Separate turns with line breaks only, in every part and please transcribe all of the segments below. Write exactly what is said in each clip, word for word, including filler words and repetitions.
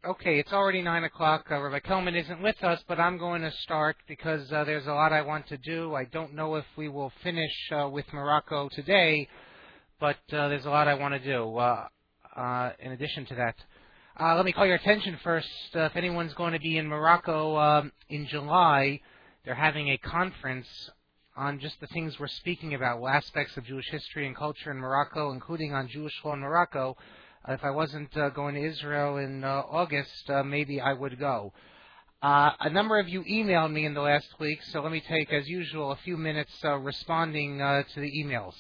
Okay, it's already nine o'clock. Uh, Rabbi Kelman isn't with us, but I'm going to start because uh, there's a lot I want to do. I don't know if we will finish uh, with Morocco today, but uh, there's a lot I want to do. Uh, uh, in addition to that, uh, let me call your attention first. Uh, if anyone's going to be in Morocco um, in July, they're having a conference on just the things we're speaking about, well, aspects of Jewish history and culture in Morocco, including on Jewish law in Morocco. Uh, if I wasn't uh, going to Israel in uh, August, uh, maybe I would go. Uh, a number of you emailed me in the last week, so let me take, as usual, a few minutes uh, responding uh, to the emails.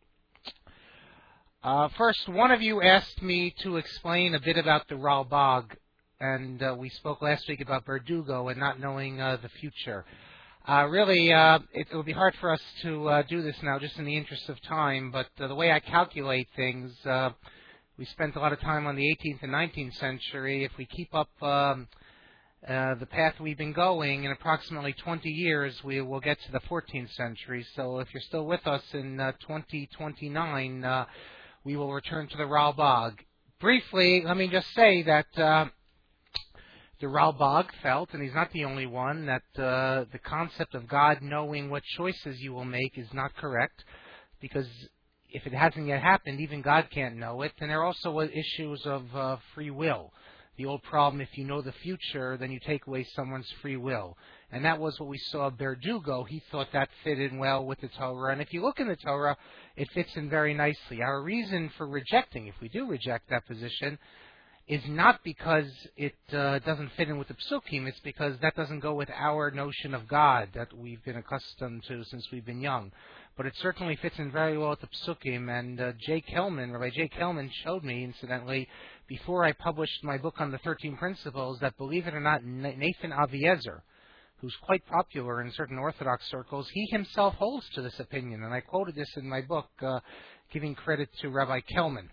Uh, first, one of you asked me to explain a bit about the Ralbag, and uh, we spoke last week about Verdugo and not knowing uh, the future. Uh, really, uh, it, it will be hard for us to uh, do this now, just in the interest of time, but uh, the way I calculate things, uh, we spent a lot of time on the eighteenth and nineteenth century. If we keep up um, uh, the path we've been going, in approximately twenty years, we will get to the fourteenth century. So if you're still with us in uh, twenty twenty-nine, uh, we will return to the Ralbag. Briefly, let me just say that uh, the Ralbag felt, and he's not the only one, that uh, the concept of God knowing what choices you will make is not correct, because if it hasn't yet happened, even God can't know it. And there are also issues of uh, free will. The old problem, if you know the future, then you take away someone's free will. And that was what we saw Verdugo. He thought that fit in well with the Torah. And if you look in the Torah, it fits in very nicely. Our reason for rejecting, if we do reject that position, is not because it uh, doesn't fit in with the Psukim. It's because that doesn't go with our notion of God that we've been accustomed to since we've been young. But it certainly fits in very well with the Psukim. And uh, Jay Kelman, Rabbi Jay Kelman, showed me, incidentally, before I published my book on the thirteen Principles, that, believe it or not, Nathan Aviezer, who's quite popular in certain Orthodox circles, he himself holds to this opinion. And I quoted this in my book, uh, giving credit to Rabbi Kelman.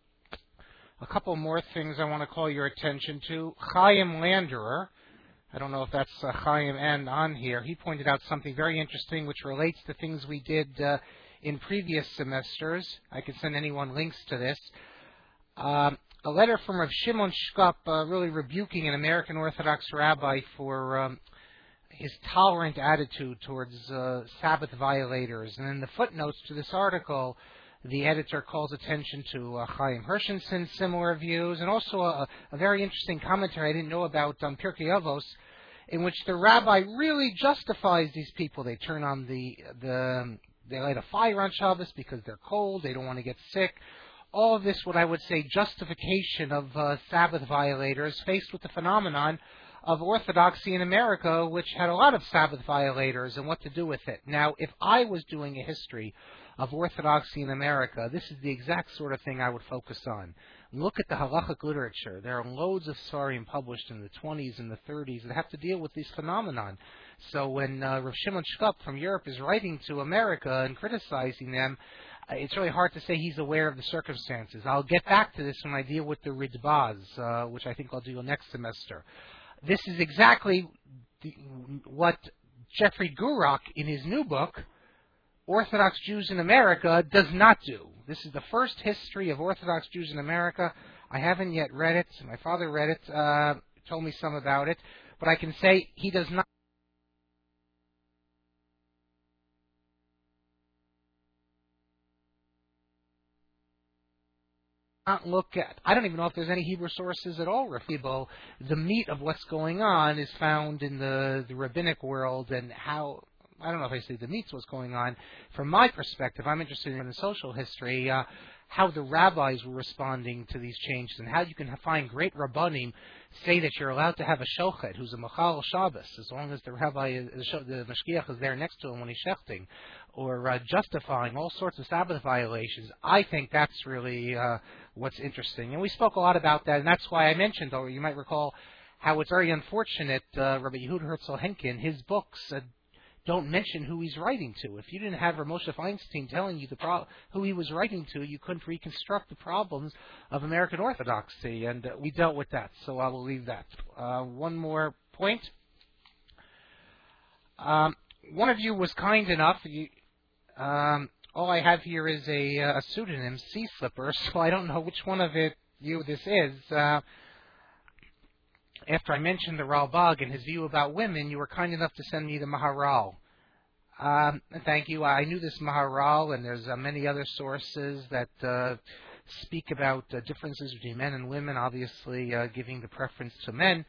A couple more things I want to call your attention to. Chaim Landerer, I don't know if that's uh, Chaim and on here, he pointed out something very interesting which relates to things we did uh, in previous semesters. I can send anyone links to this. Um, a letter from Rav Shimon Shkop uh, really rebuking an American Orthodox rabbi for um, his tolerant attitude towards uh, Sabbath violators. And in the footnotes to this article, the editor calls attention to uh, Chaim Hershensen's similar views, and also a, a very interesting commentary I didn't know about on um, Pirkei Avos, in which the rabbi really justifies these people. They turn on the the um, they light a fire on Shabbos because they're cold, they don't want to get sick. All of this, what I would say, justification of uh, Sabbath violators faced with the phenomenon of Orthodoxy in America, which had a lot of Sabbath violators, and what to do with it. Now, if I was doing a history of Orthodoxy in America, this is the exact sort of thing I would focus on. Look at the halachic literature. There are loads of Sfarim published in the twenties and the thirties that have to deal with this phenomenon. So when uh, Rav Shimon Shkop from Europe is writing to America and criticizing them, uh, it's really hard to say he's aware of the circumstances. I'll get back to this when I deal with the Ridbaz, uh, which I think I'll do next semester. This is exactly the, what Jeffrey Gurok, in his new book, Orthodox Jews in America, does not do. This is the first history of Orthodox Jews in America. I haven't yet read it. My father read it, uh, told me some about it. But I can say he does not look at, I don't even know if there's any Hebrew sources at all refutable. The meat of what's going on is found in the, the rabbinic world, and how, I don't know if I say the meat's what's going on. From my perspective, I'm interested in the social history, uh, how the rabbis were responding to these changes, and how you can find great rabbanim say that you're allowed to have a shochet who's a machal Shabbos, as long as the rabbi, is, the mashgiach is there next to him when he's shechting, or uh, justifying all sorts of Sabbath violations. I think that's really uh, what's interesting. And we spoke a lot about that, and that's why I mentioned, or you might recall, how it's very unfortunate, uh, Rabbi Yehuda Herzl Henkin, his books uh, don't mention who he's writing to. If you didn't have Moshe Feinstein telling you the pro- who he was writing to, you couldn't reconstruct the problems of American Orthodoxy, and uh, we dealt with that, so I will leave that. Uh, one more point. Um, one of you was kind enough, you, um, all I have here is a, a pseudonym, Sea Slipper, so I don't know which one of it you this is. Uh, after I mentioned the Ralbag and his view about women, you were kind enough to send me the Maharal. Um, thank you. I knew this Maharal, and there's uh, many other sources that uh, speak about uh, differences between men and women, obviously uh, giving the preference to men.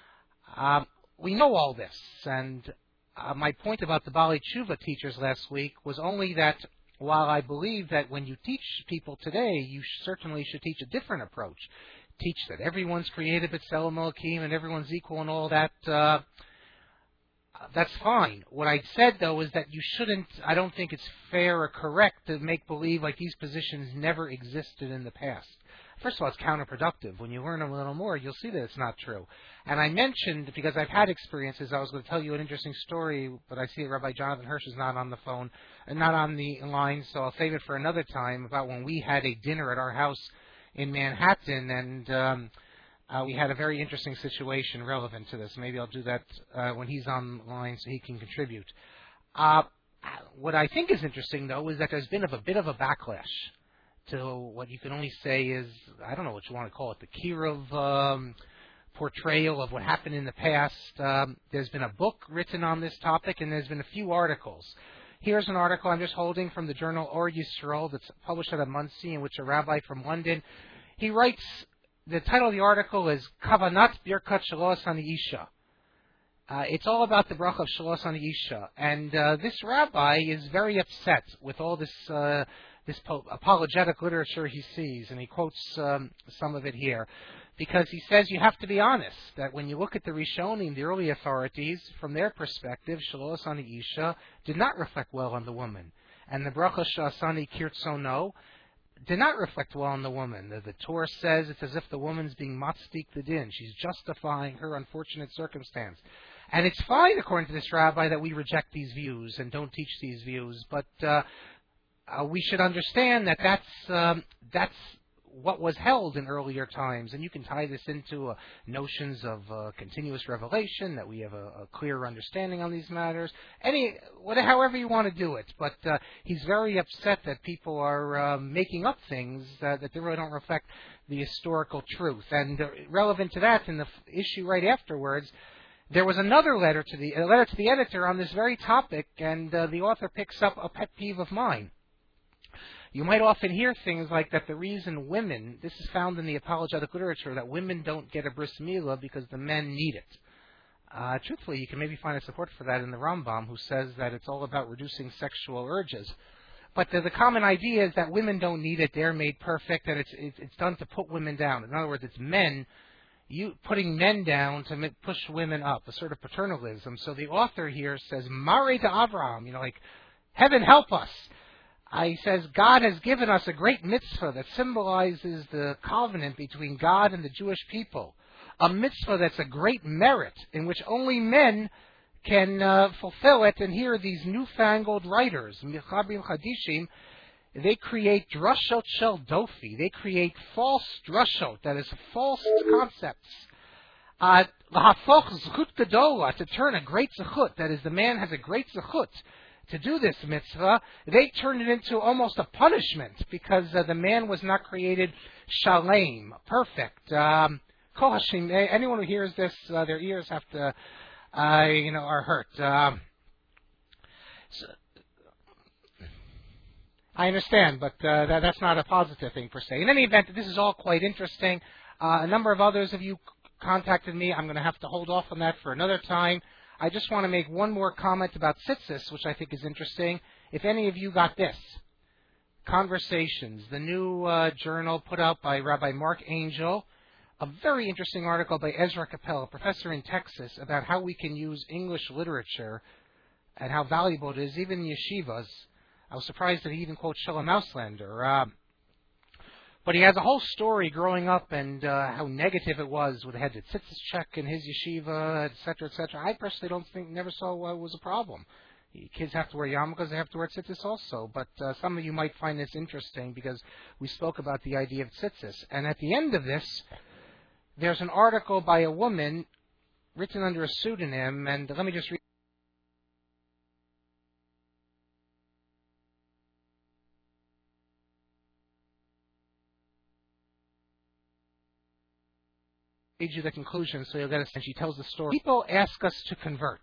Um, we know all this, and uh, my point about the Bali Tshuva teachers last week was only that while I believe that when you teach people today, you certainly should teach a different approach. Teach that everyone's created b'Tselem Elokim and everyone's equal and all that. Uh, that's fine. What I said, though, is that you shouldn't, I don't think it's fair or correct to make believe like these positions never existed in the past. First of all, it's counterproductive. When you learn a little more, you'll see that it's not true. And I mentioned, because I've had experiences, I was going to tell you an interesting story, but I see that Rabbi Jonathan Hirsch is not on the phone, and not on the line, so I'll save it for another time, about when we had a dinner at our house in Manhattan, and um, uh, we had a very interesting situation relevant to this. Maybe I'll do that uh, when he's on the line so he can contribute. Uh, what I think is interesting, though, is that there's been of a bit of a backlash to what you can only say is, I don't know what you want to call it, the Kirov um, portrayal of what happened in the past. Um, there's been a book written on this topic, and there's been a few articles. Here's an article I'm just holding from the journal Or Yisrael that's published at a Muncie, in which a rabbi from London, he writes, the title of the article is Kavanat Birkat Shalos Ani Isha. Uh, it's all about the bracha of Shalos Ani Isha. And uh, this rabbi is very upset with all this uh, this po- apologetic literature he sees, and he quotes um, some of it here, because he says you have to be honest, that when you look at the Rishonim, the early authorities, from their perspective, Shalos Ani Isha did not reflect well on the woman. And the bracha Shasani Kirtzono did not reflect well on the woman. The, the Torah says it's as if the woman's being matzdik the din. She's justifying her unfortunate circumstance. And it's fine, according to this rabbi, that we reject these views and don't teach these views, but uh, uh, we should understand that that's, um, that's what was held in earlier times, and you can tie this into uh, notions of uh, continuous revelation, that we have a, a clearer understanding on these matters, any, whatever, however you want to do it. But uh, he's very upset that people are uh, making up things uh, that they really don't reflect the historical truth. And uh, relevant to that, in the f- issue right afterwards, there was another letter to the a letter to the editor on this very topic, and uh, the author picks up a pet peeve of mine. You might often hear things like that the reason women, this is found in the apologetic literature, that women don't get a bris milah because the men need it. Uh, truthfully, you can maybe find a support for that in the Rambam, who says that it's all about reducing sexual urges. But the, the common idea is that women don't need it, they're made perfect, that it's, it's, it's done to put women down. In other words, it's men you putting men down to make, push women up, a sort of paternalism. So the author here says, Mare to Avraham, you know, like, heaven help us. Uh, he says, God has given us a great mitzvah that symbolizes the covenant between God and the Jewish people. A mitzvah that's a great merit, in which only men can uh, fulfill it. And here are these newfangled writers, Michabim Chadishim, they create drushot shel dofi. They create false drushot, that is, false concepts. Lahafoch zechut gedola, to turn a great zechut, that is, the man has a great zechut, to do this mitzvah, they turned it into almost a punishment, because uh, the man was not created shalem, perfect. Um, Kol Hashim, anyone who hears this, uh, their ears have to, uh, you know, are hurt. Um, so, I understand, but uh, that, that's not a positive thing per se. In any event, this is all quite interesting. Uh, a number of others of you contacted me. I'm going to have to hold off on that for another time. I just want to make one more comment about tzitzis, which I think is interesting. If any of you got this, Conversations, the new uh, journal put out by Rabbi Mark Angel, a very interesting article by Ezra Capel, a professor in Texas, about how we can use English literature and how valuable it is, even in yeshivas. I was surprised that he even quotes Shalom Auslander. Uh, but he has a whole story growing up and uh, how negative it was with the head of tzitzis check in his yeshiva, et cetera, et cetera. I personally don't think, never saw uh, was a problem. Kids have to wear yarmulkes, they have to wear tzitzis also. But uh, some of you might find this interesting because we spoke about the idea of tzitzis. And at the end of this, there's an article by a woman written under a pseudonym, and let me just read. read you the conclusion so you'll get a sense. She tells the story. People ask us to convert.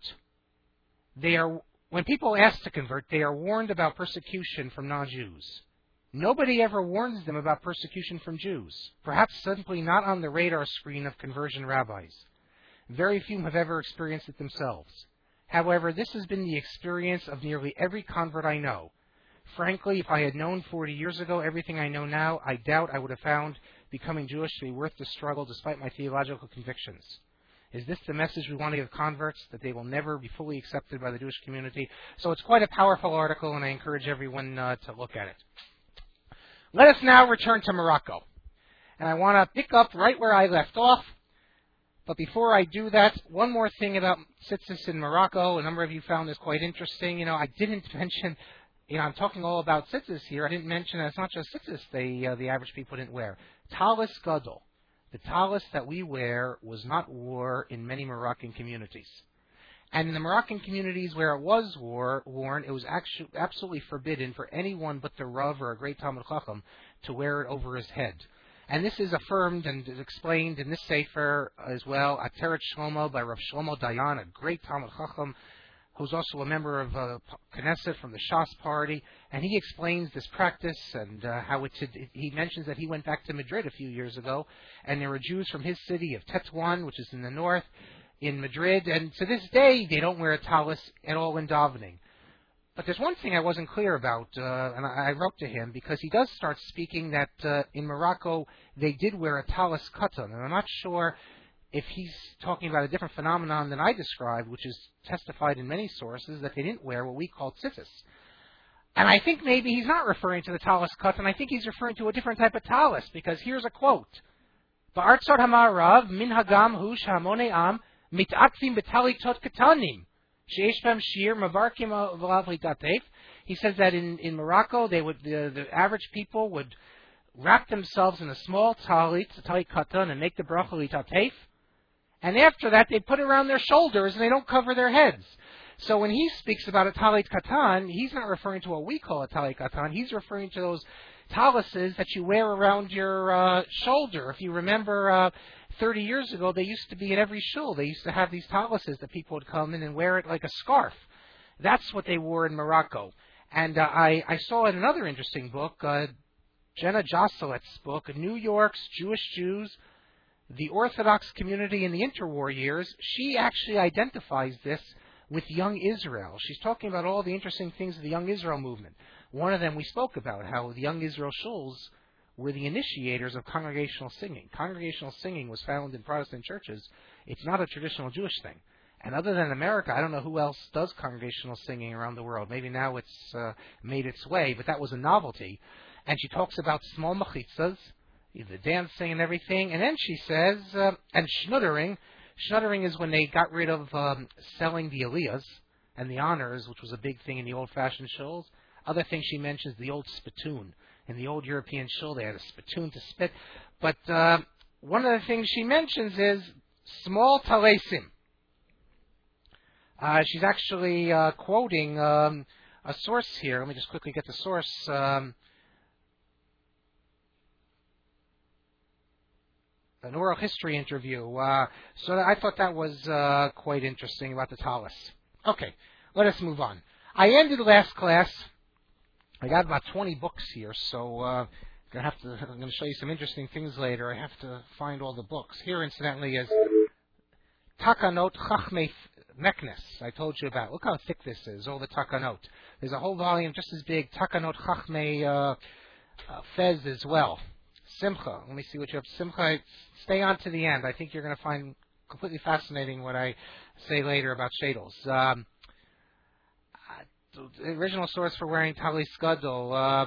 They are when people ask to convert, they are warned about persecution from non-Jews. Nobody ever warns them about persecution from Jews, perhaps simply not on the radar screen of conversion rabbis. Very few have ever experienced it themselves. However, this has been the experience of nearly every convert I know. Frankly, if I had known forty years ago everything I know now, I doubt I would have found becoming Jewish to be worth the struggle despite my theological convictions. Is this the message we want to give converts, that they will never be fully accepted by the Jewish community? So it's quite a powerful article, and I encourage everyone uh, to look at it. Let us now return to Morocco. And I want to pick up right where I left off. But before I do that, one more thing about tzitzis in Morocco. A number of you found this quite interesting. You know, I didn't mention, you know, I'm talking all about tzitzis here. I didn't mention that it's not just tzitzis they, uh, the average people didn't wear. Talis gadol. The talis that we wear was not wore in many Moroccan communities. And in the Moroccan communities where it was wore, worn, it was actually absolutely forbidden for anyone but the Rav or a great Talmud Chacham to wear it over his head. And this is affirmed and is explained in this Sefer as well, Ateret Shlomo by Rav Shlomo Dayan, a great Talmud Chacham, who's also a member of uh, Knesset from the Shas party, and he explains this practice and uh, how it's. He mentions that he went back to Madrid a few years ago, and there were Jews from his city of Tetuan, which is in the north, in Madrid, and to this day they don't wear a talis at all in davening. But there's one thing I wasn't clear about, uh, and I, I wrote to him, because he does start speaking that uh, in Morocco they did wear a talis katan, and I'm not sure if he's talking about a different phenomenon than I described, which is testified in many sources that they didn't wear what we call tzitzis. And I think maybe he's not referring to the talis katan, I think he's referring to a different type of talis, because here's a quote. Ba'artzot hamarav min hagam hu shamonei am mit'atzim betalitot katanim. He says that in, in Morocco, they would the, the average people would wrap themselves in a small talit, talit katan, and make the bracha litatef. And after that, they put it around their shoulders and they don't cover their heads. So when he speaks about a talit katan, he's not referring to what we call a talit katan. He's referring to those talises that you wear around your uh, shoulder. If you remember, uh, thirty years ago, they used to be in every shul. They used to have these talises that people would come in and wear it like a scarf. That's what they wore in Morocco. And uh, I, I saw in another interesting book, uh, Jenna Josselet's book, New York's Jewish Jews, the Orthodox community in the interwar years. She actually identifies this with Young Israel. She's talking about all the interesting things of the Young Israel movement. One of them we spoke about, how the Young Israel shuls were the initiators of congregational singing. Congregational singing was found in Protestant churches. It's not a traditional Jewish thing. And other than America, I don't know who else does congregational singing around the world. Maybe now it's uh, made its way, but that was a novelty. And she talks about small machitzas, the dancing and everything. And then she says, uh, and schnuddering. Schnuddering is when they got rid of um, selling the aliyahs and the honors, which was a big thing in the old-fashioned shuls. Other thing she mentions, the old spittoon. In the old European shul, they had a spittoon to spit. But uh, one of the things she mentions is small talesim. Uh, she's actually uh, quoting um, a source here. Let me just quickly get the source. Um, an oral history interview. Uh, so I thought that was uh, quite interesting about the talis. Okay, let us move on. I ended last class. I got about twenty books here, so uh, I'm gonna have to. I'm going to show you some interesting things later. I have to find all the books. Here, incidentally, is Takanot Chachmei Meknes. I told you about. Look how thick this is. All the Takanot. There's a whole volume just as big. Takanot Chachmei uh, uh, Fez as well. Simcha. Let me see what you have. Simcha. Stay on to the end. I think you're going to find completely fascinating what I say later about shadels. Um, The original source for wearing talis gadol, uh,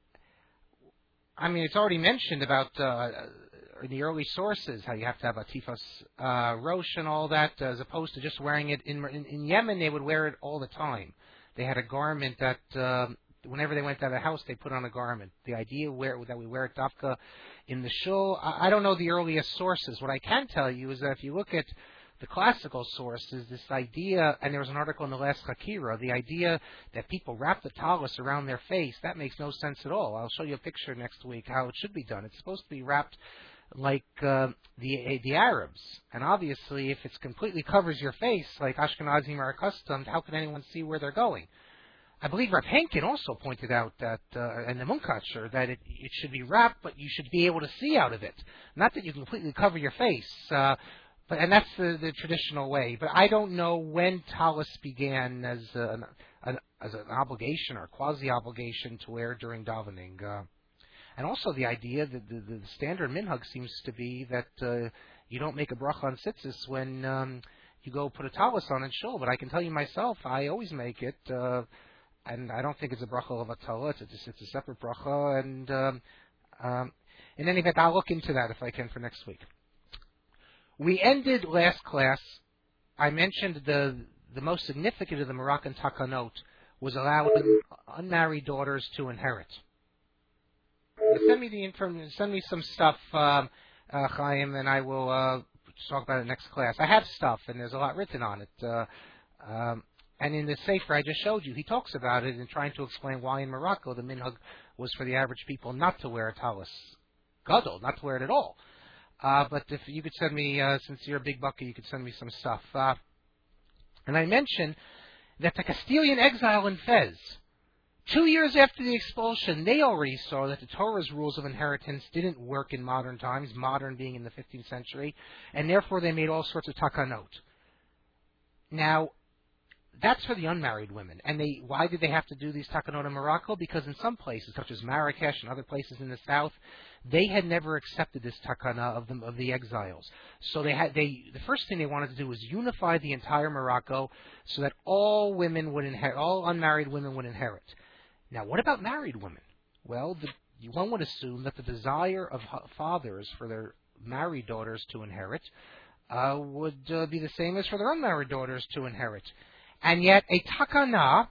I mean, it's already mentioned about uh, in the early sources how you have to have a tifas uh, rosh and all that, as opposed to just wearing it in, in in Yemen. They would wear it all the time. They had a garment that uh, whenever they went out of the house, they put on a garment. The idea where that we wear it dafka in the shul, I, I don't know the earliest sources. What I can tell you is that if you look at the classical sources, this idea, and there was an article in the last Hakira, the idea that people wrap the talis around their face, that makes no sense at all. I'll show you a picture next week how it should be done. It's supposed to be wrapped like uh, the the Arabs. And obviously, if it completely covers your face, like Ashkenazim are accustomed, how can anyone see where they're going? I believe Rav Henkin also pointed out that, uh, in the Munkacher, that it, it should be wrapped, but you should be able to see out of it. Not that you completely cover your face, uh, but and that's the, the traditional way. But I don't know when Talis began as an, an as an obligation or quasi-obligation to wear during davening. Uh, and also the idea that the, the standard minhag seems to be that uh, you don't make a bracha on tzitzis when um, you go put a talis on in shul. But I can tell you myself, I always make it. Uh, And I don't think it's a bracha of atala. It's, it's, it's a separate bracha. And um, um, in any event, I'll look into that if I can for next week. We ended last class. I mentioned the the most significant of the Moroccan takanot was allowing unmarried daughters to inherit. Send me the inform- Send me some stuff, um, uh, Chaim, and I will uh, talk about it next class. I have stuff, and there's a lot written on it. Uh, um, And in the Sefer I just showed you, he talks about it in trying to explain why in Morocco the minhag was for the average people not to wear a talis gadol, not to wear it at all. Uh, but if you could send me, uh, since you're a big bucket, you could send me some stuff. Uh, and I mentioned that the Castilian exile in Fez, two years after the expulsion, they already saw that the Torah's rules of inheritance didn't work in modern times, modern being in the fifteenth century, and therefore they made all sorts of takanot. Now, that's for the unmarried women. And they, why did they have to do these takanot in Morocco? Because in some places, such as Marrakesh and other places in the south, they had never accepted this takana of the, of the exiles. So they had, they, the first thing they wanted to do was unify the entire Morocco so that all women would inherit, all unmarried women would inherit. Now, what about married women? Well, the, one would assume that the desire of fathers for their married daughters to inherit uh, would uh, be the same as for their unmarried daughters to inherit. And yet, a takana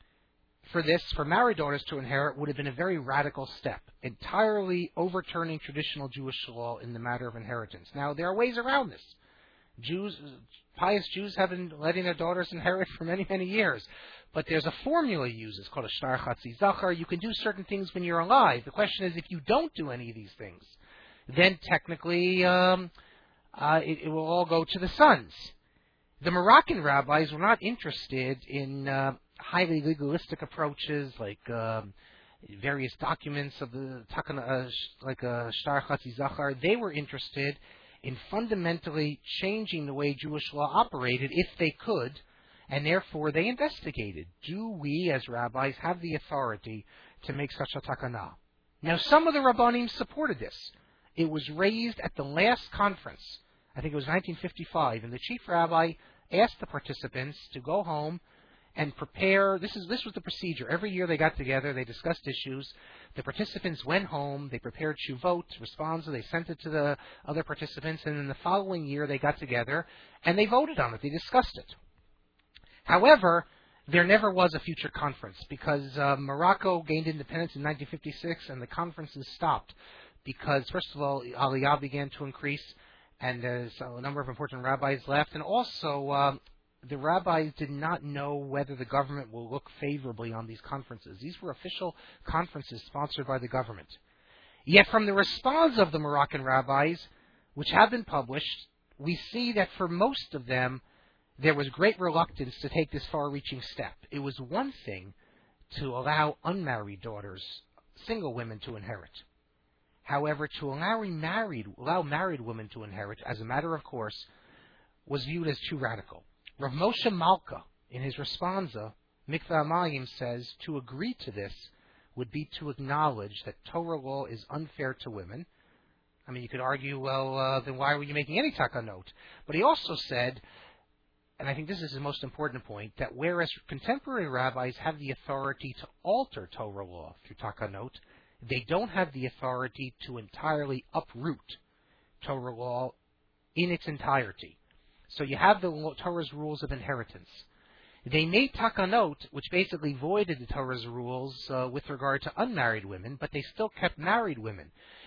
for this, for married daughters to inherit, would have been a very radical step, entirely overturning traditional Jewish law in the matter of inheritance. Now, there are ways around this. Jews, pious Jews have been letting their daughters inherit for many, many years. But there's a formula used. It's called a shtar chatzi zachar. You can do certain things when you're alive. The question is, if you don't do any of these things, then technically um, uh, it, it will all go to the sons. The Moroccan rabbis were not interested in uh, highly legalistic approaches like um, various documents of the takana, uh, like a shtar chatzi zachar. They were interested in fundamentally changing the way Jewish law operated, if they could, and therefore they investigated. Do we, as rabbis, have the authority to make such a takana? Now, some of the Rabbanim supported this. It was raised at the last conference. I think it was nineteen fifty-five, and the chief rabbi asked the participants to go home and prepare. This is this was the procedure. Every year they got together, they discussed issues. The participants went home, they prepared shuvot, responses, they sent it to the other participants, and then the following year they got together and they voted on it. They discussed it. However, there never was a future conference because uh, Morocco gained independence in nineteen fifty-six, and the conferences stopped because, first of all, Aliyah began to increase, and uh, so a number of important rabbis left, and also uh, the rabbis did not know whether the government will look favorably on these conferences. These were official conferences sponsored by the government. Yet from the response of the Moroccan rabbis, which have been published, we see that for most of them, there was great reluctance to take this far-reaching step. It was one thing to allow unmarried daughters, single women, to inherit. However, to allow married, allow married women to inherit, as a matter of course, was viewed as too radical. Rav Moshe Malka, in his responsa, Mikveh Amayim, says to agree to this would be to acknowledge that Torah law is unfair to women. I mean, you could argue, well, uh, then why were you making any takanot? But he also said, and I think this is the most important point, that whereas contemporary rabbis have the authority to alter Torah law through takanot, they don't have the authority to entirely uproot Torah law in its entirety. So you have the Torah's rules of inheritance. They made takanot, which basically voided the Torah's rules uh, with regard to unmarried women, but they still kept married women.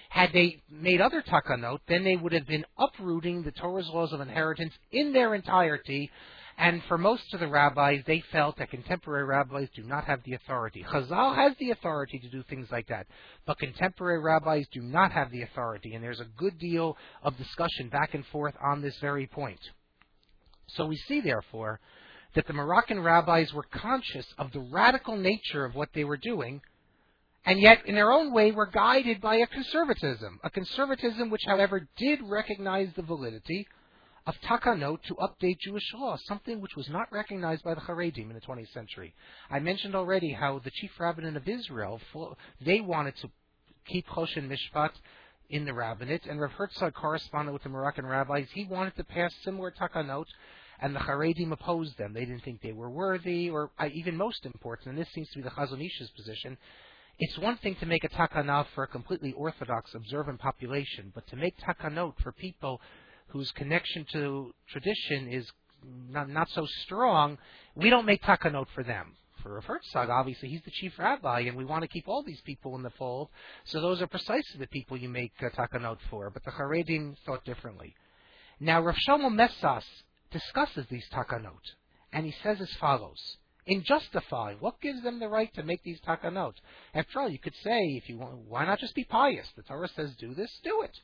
Had they made other takanot, then they would have been uprooting the Torah's laws of inheritance in their entirety. And for most of the rabbis, they felt that contemporary rabbis do not have the authority. Chazal has the authority to do things like that, but contemporary rabbis do not have the authority. And there's a good deal of discussion back and forth on this very point. So we see, therefore, that the Moroccan rabbis were conscious of the radical nature of what they were doing, and yet, in their own way, were guided by a conservatism, a conservatism which, however, did recognize the validity of takanot to update Jewish law, something which was not recognized by the Haredim in the twentieth century. I mentioned already how the chief rabbinate of Israel, they wanted to keep Choshen Mishpat in the rabbinate, and Rav Herzog corresponded with the Moroccan rabbis. He wanted to pass similar takanot, and the Haredim opposed them. They didn't think they were worthy, or uh, even most important, and this seems to be the Chazon Ish's position. It's one thing to make a takanah for a completely orthodox, observant population, but to make takanot for people whose connection to tradition is not, not so strong, we don't make takanot for them. For Rav Herzog, obviously, he's the chief rabbi, and we want to keep all these people in the fold, so those are precisely the people you make uh, takanot for, but the Haredim thought differently. Now, Rav Shlomo Messas discusses these takanot, and he says as follows, in justifying what gives them the right to make these takanot. After all, you could say, if you want, why not just be pious? The Torah says do this, do it.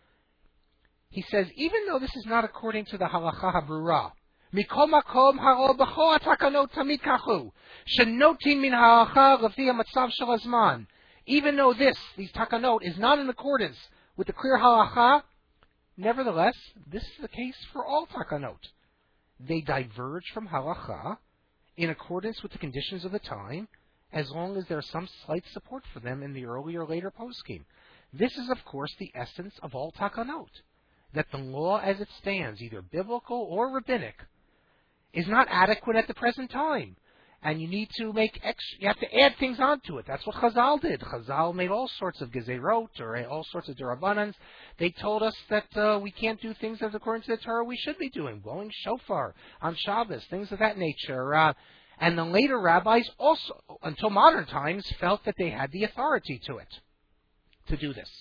He says, even though this is not according to the halacha habrura, mikol makom haro b'chol takanot tamid kachu, shenotin min halacha lefi hamatzav shel hazman. Even though this, these takanot, is not in accordance with the clear halacha, nevertheless, this is the case for all takanot. They diverge from halacha in accordance with the conditions of the time, as long as there is some slight support for them in the earlier or later poskim. This is, of course, the essence of all takanot, that the law as it stands, either biblical or rabbinic, is not adequate at the present time. And you need to make extra, you have to add things onto it. That's what Chazal did. Chazal made all sorts of gezerot, or all sorts of derabanans. They told us that uh, we can't do things as according to the Torah we should be doing, blowing shofar on Shabbos, things of that nature. Uh, and the later rabbis also, until modern times, felt that they had the authority to it, to do this.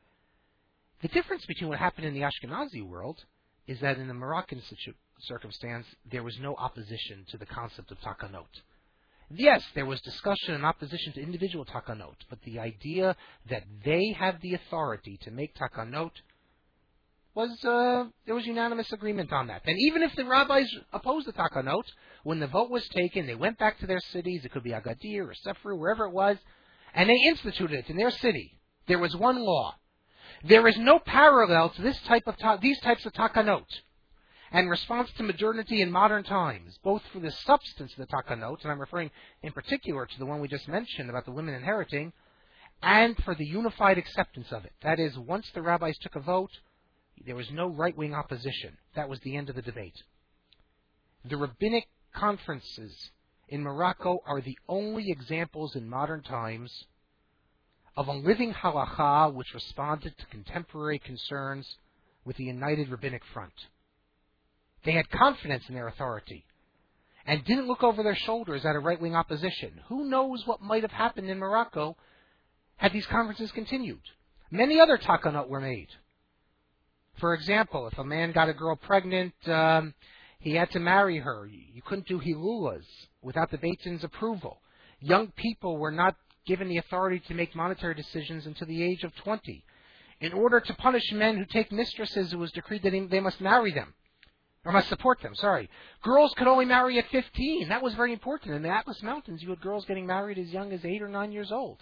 The difference between what happened in the Ashkenazi world is that in the Moroccan situ- circumstance, there was no opposition to the concept of takanot. Yes, there was discussion and opposition to individual takanot, but the idea that they have the authority to make takanot was, uh, there was unanimous agreement on that. And even if the rabbis opposed the takanot, when the vote was taken, they went back to their cities, it could be Agadir or Sefru, wherever it was, and they instituted it in their city. There was one law. There is no parallel to this type of ta- these types of takanot and response to modernity in modern times, both for the substance of the takanot, and I'm referring in particular to the one we just mentioned about the women inheriting, and for the unified acceptance of it. That is, once the rabbis took a vote, there was no right-wing opposition. That was the end of the debate. The rabbinic conferences in Morocco are the only examples in modern times of a living halacha which responded to contemporary concerns with the united rabbinic front. They had confidence in their authority and didn't look over their shoulders at a right-wing opposition. Who knows what might have happened in Morocco had these conferences continued? Many other takanot were made. For example, if a man got a girl pregnant, um, he had to marry her. You couldn't do hilulas without the Beit Din's approval. Young people were not given the authority to make monetary decisions until the age of twenty. In order to punish men who take mistresses, it was decreed that they must marry them. Or must support them, sorry. Girls could only marry at fifteen. That was very important. In the Atlas Mountains, you had girls getting married as young as eight or nine years old.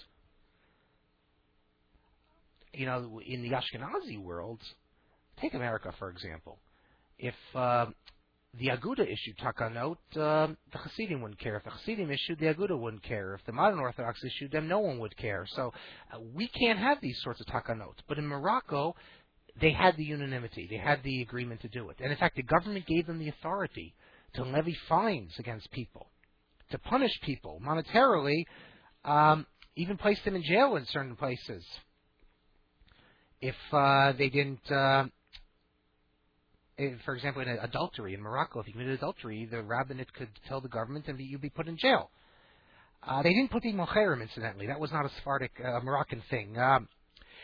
You know, in the Ashkenazi world, take America, for example. If uh, the Aguda issued takanot, uh, the Hasidim wouldn't care. If the Hasidim issued, the Aguda wouldn't care. If the modern Orthodox issued them, no one would care. So uh, we can't have these sorts of takanot. But in Morocco, they had the unanimity. They had the agreement to do it. And in fact, the government gave them the authority to levy fines against people, to punish people monetarily, um, even place them in jail in certain places if uh, they didn't, uh, if, for example, in adultery in Morocco, if you committed adultery, the rabbinate could tell the government and you'd be put in jail. Uh, they didn't put the mocherim, incidentally. That was not a Sephardic, uh, Moroccan thing. Um,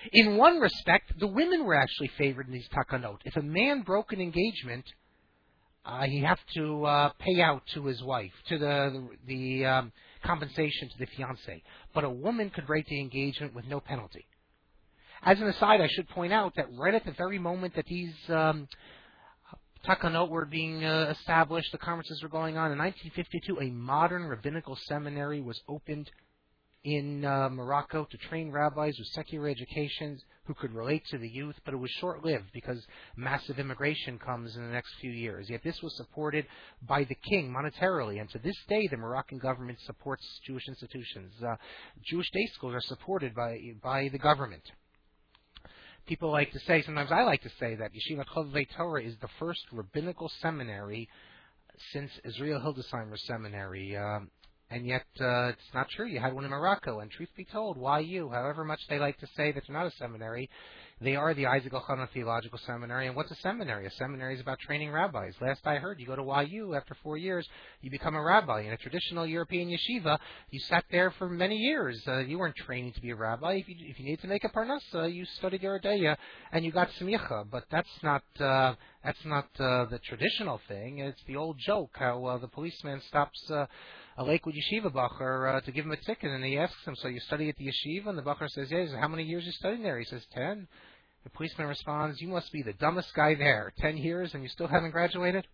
In one respect, the women were actually favored in these takanot. If a man broke an engagement, uh, he had to uh, pay out to his wife, to the the, the um, compensation to the fiancé. But a woman could break the engagement with no penalty. As an aside, I should point out that right at the very moment that these um, takanot were being uh, established, the conferences were going on, in nineteen fifty-two, a modern rabbinical seminary was opened in uh, Morocco to train rabbis with secular educations who could relate to the youth, but it was short-lived because massive immigration comes in the next few years. Yet this was supported by the king monetarily, and to this day the Moroccan government supports Jewish institutions. Uh, Jewish day schools are supported by by the government. People like to say, sometimes I like to say, that Yeshivat Chovevei Torah is the first rabbinical seminary since Israel Hildesheimer Seminary. Um, And yet, uh, it's not true. You had one in Morocco, and truth be told, Y U, however much they like to say that they're not a seminary, they are the Isaac Elchanan Theological Seminary. And what's a seminary? A seminary is about training rabbis. Last I heard, you go to Y U, after four years, you become a rabbi. In a traditional European yeshiva, you sat there for many years. Uh, you weren't training to be a rabbi. If you, if you needed to make a parnasa, you studied Yeridea, and you got smicha. But that's not uh, that's not uh, the traditional thing. It's the old joke how uh, the policeman stops Uh, a Lakewood Yeshiva Bacher uh, to give him a ticket, and he asks him, so you study at the Yeshiva? And the Bacher says, yes. How many years you studying there? He says, ten. The policeman responds, you must be the dumbest guy there. Ten years and you still haven't graduated?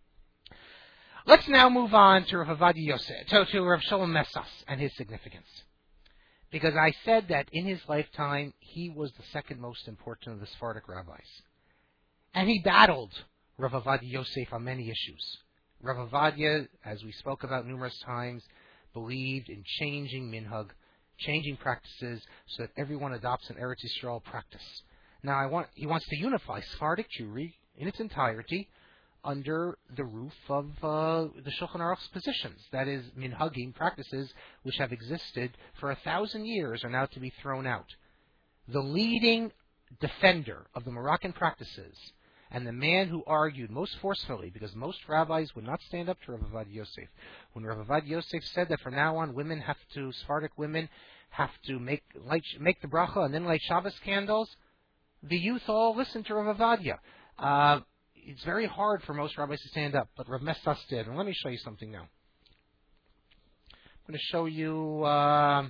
Let's now move on to Rav Ovadia Yosef, to, to Rav Shalom Messas and his significance. Because I said that in his lifetime, he was the second most important of the Sephardic rabbis. And he battled Rav Ovadia Yosef on many issues. Rav Ovadia, as we spoke about numerous times, believed in changing minhag, changing practices, so that everyone adopts an Eretz Yisrael practice. Now, I want, he wants to unify Sephardic Jewry in its entirety under the roof of uh, the Shulchan Aruch's positions. That is, minhagim, practices which have existed for a thousand years are now to be thrown out. The leading defender of the Moroccan practices, and the man who argued most forcefully, because most rabbis would not stand up to Rav Ovadia Yosef, when Rav Ovadia Yosef said that from now on women have to, Sephardic women have to make light, make the bracha and then light Shabbos candles, the youth all listened to Rav Ovadia. Uh, it's very hard for most rabbis to stand up, but Rav Messas did. And let me show you something now. I'm going to show you uh,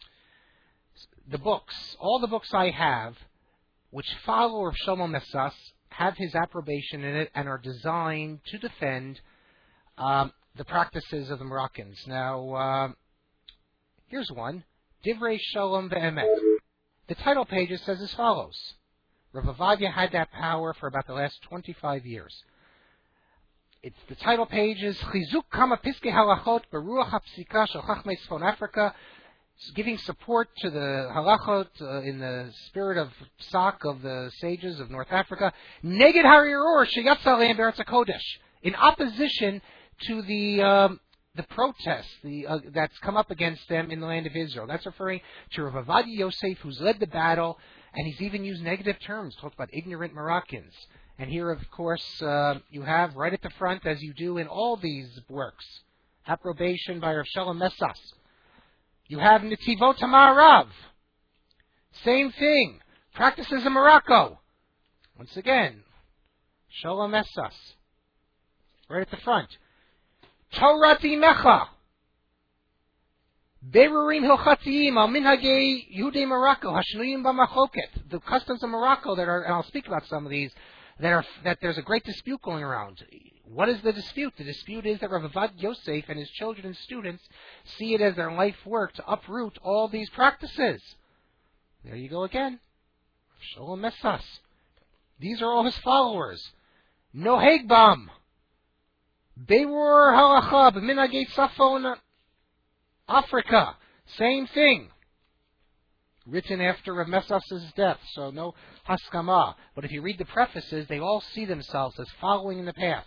the books, all the books I have, which follow Rav Shalom Messas, have his approbation in it, and are designed to defend um, the practices of the Moroccans. Now, uh, here's one, Divrei Shalom Ve'emet. The title page says as follows. Rav Ovadia had that power for about the last twenty-five years. It's, the title page is Chizuk Kama Piskei Halachot Beruach HaPsika Shel Chachmei Tzfon Africa, giving support to the halachot uh, in the spirit of psak of the sages of North Africa, neged harirur sheyatza lehem be'eretz hakodesh, in opposition to the um, the protest the, uh, that's come up against them in the land of Israel. That's referring to Rav Ovadia Yosef, who's led the battle, and he's even used negative terms, talked about ignorant Moroccans. And here, of course, uh, you have right at the front, as you do in all these works, approbation by Rav Shalom Messas. You have Netivot HaMa'arav. Same thing. Practices in Morocco. Once again, Shalom Messas. Right at the front. Torah Dimecha. Berurim Hilchatiyim Al Minhagei Yehudei Morocco Hashnuyim B'Machoket. The customs of Morocco that are, and I'll speak about some of these, that are that there's a great dispute going around. What is the dispute? The dispute is that Rav Ovadia Yosef and his children and students see it as their life work to uproot all these practices. There you go again. Shalom Messas. These are all his followers. Noheg Bam. Beirur Halacha B'Minhagei Safon Africa. Same thing. Written after Rav Messas' death, so no haskama. But if you read the prefaces, they all see themselves as following in the path.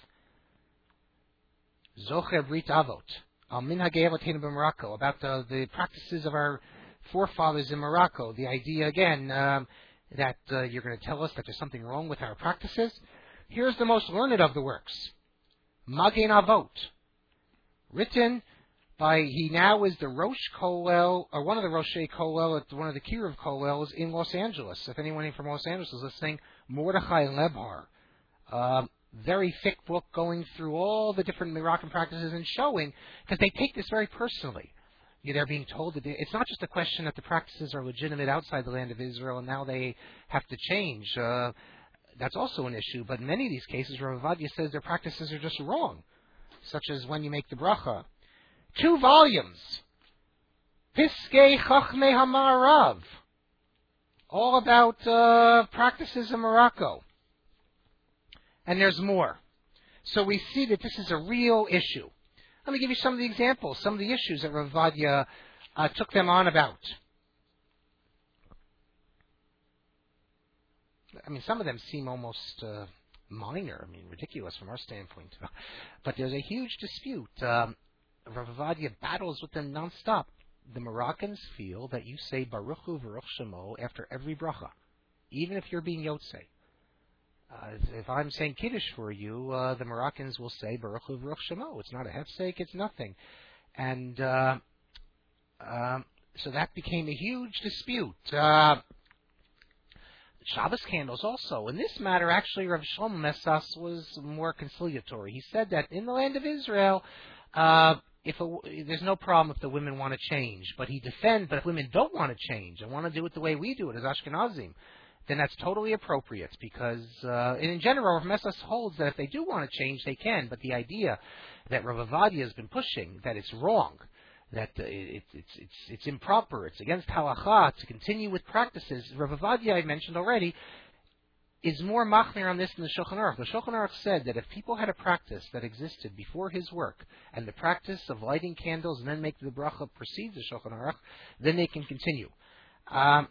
Zocher Brit Avot, Al Minhagei Avoteinu b'Morocco, about the, the practices of our forefathers in Morocco. The idea, again, um, that uh, you're going to tell us that there's something wrong with our practices. Here's the most learned of the works. Magen Avot, written By he now is the Rosh Kollel, or one of the Roshei Kollel at one of the Kiruv Kollels in Los Angeles. If anyone from Los Angeles is listening, Mordechai Lebhar. Um, very thick book going through all the different Moroccan practices and showing, because they take this very personally. You know, they're being told that they, it's not just a question that the practices are legitimate outside the land of Israel and now they have to change. Uh, that's also an issue. But in many of these cases, Rav Ovadia says their practices are just wrong, such as when you make the bracha. Two volumes. Piskei Chachmei HaMa'arav. All about uh, practices in Morocco. And there's more. So we see that this is a real issue. Let me give you some of the examples, some of the issues that Rav Ovadia uh, took them on about. I mean, some of them seem almost uh, minor, I mean, ridiculous from our standpoint. But there's a huge dispute. Um, Rav Ovadia battles with them nonstop. The Moroccans feel that you say Baruch Hu V'Ruch Shemo after every bracha, even if you're being Yotzei. Uh, if I'm saying Kiddush for you, uh, the Moroccans will say Baruch Hu V'Ruch Shemo. It's not a hefsek, it's nothing. And uh, um, so that became a huge dispute. Uh, Shabbos candles also. In this matter, actually, Rav Shlomo Messas was more conciliatory. He said that in the land of Israel, uh, if a, there's no problem if the women want to change, but he defends. But if women don't want to change and want to do it the way we do it as Ashkenazim, then that's totally appropriate because, uh, and in general, Rav Messas holds that if they do want to change, they can. But the idea that Rav Ovadia has been pushing, that it's wrong, that uh, it, it's it's it's improper, it's against halacha to continue with practices. Rav Ovadia, I mentioned already, is more machmir on this than the Shulchan Aruch. The Shulchan Aruch said that if people had a practice that existed before his work, and the practice of lighting candles and then making the bracha precedes the Shulchan Aruch, then they can continue. Um,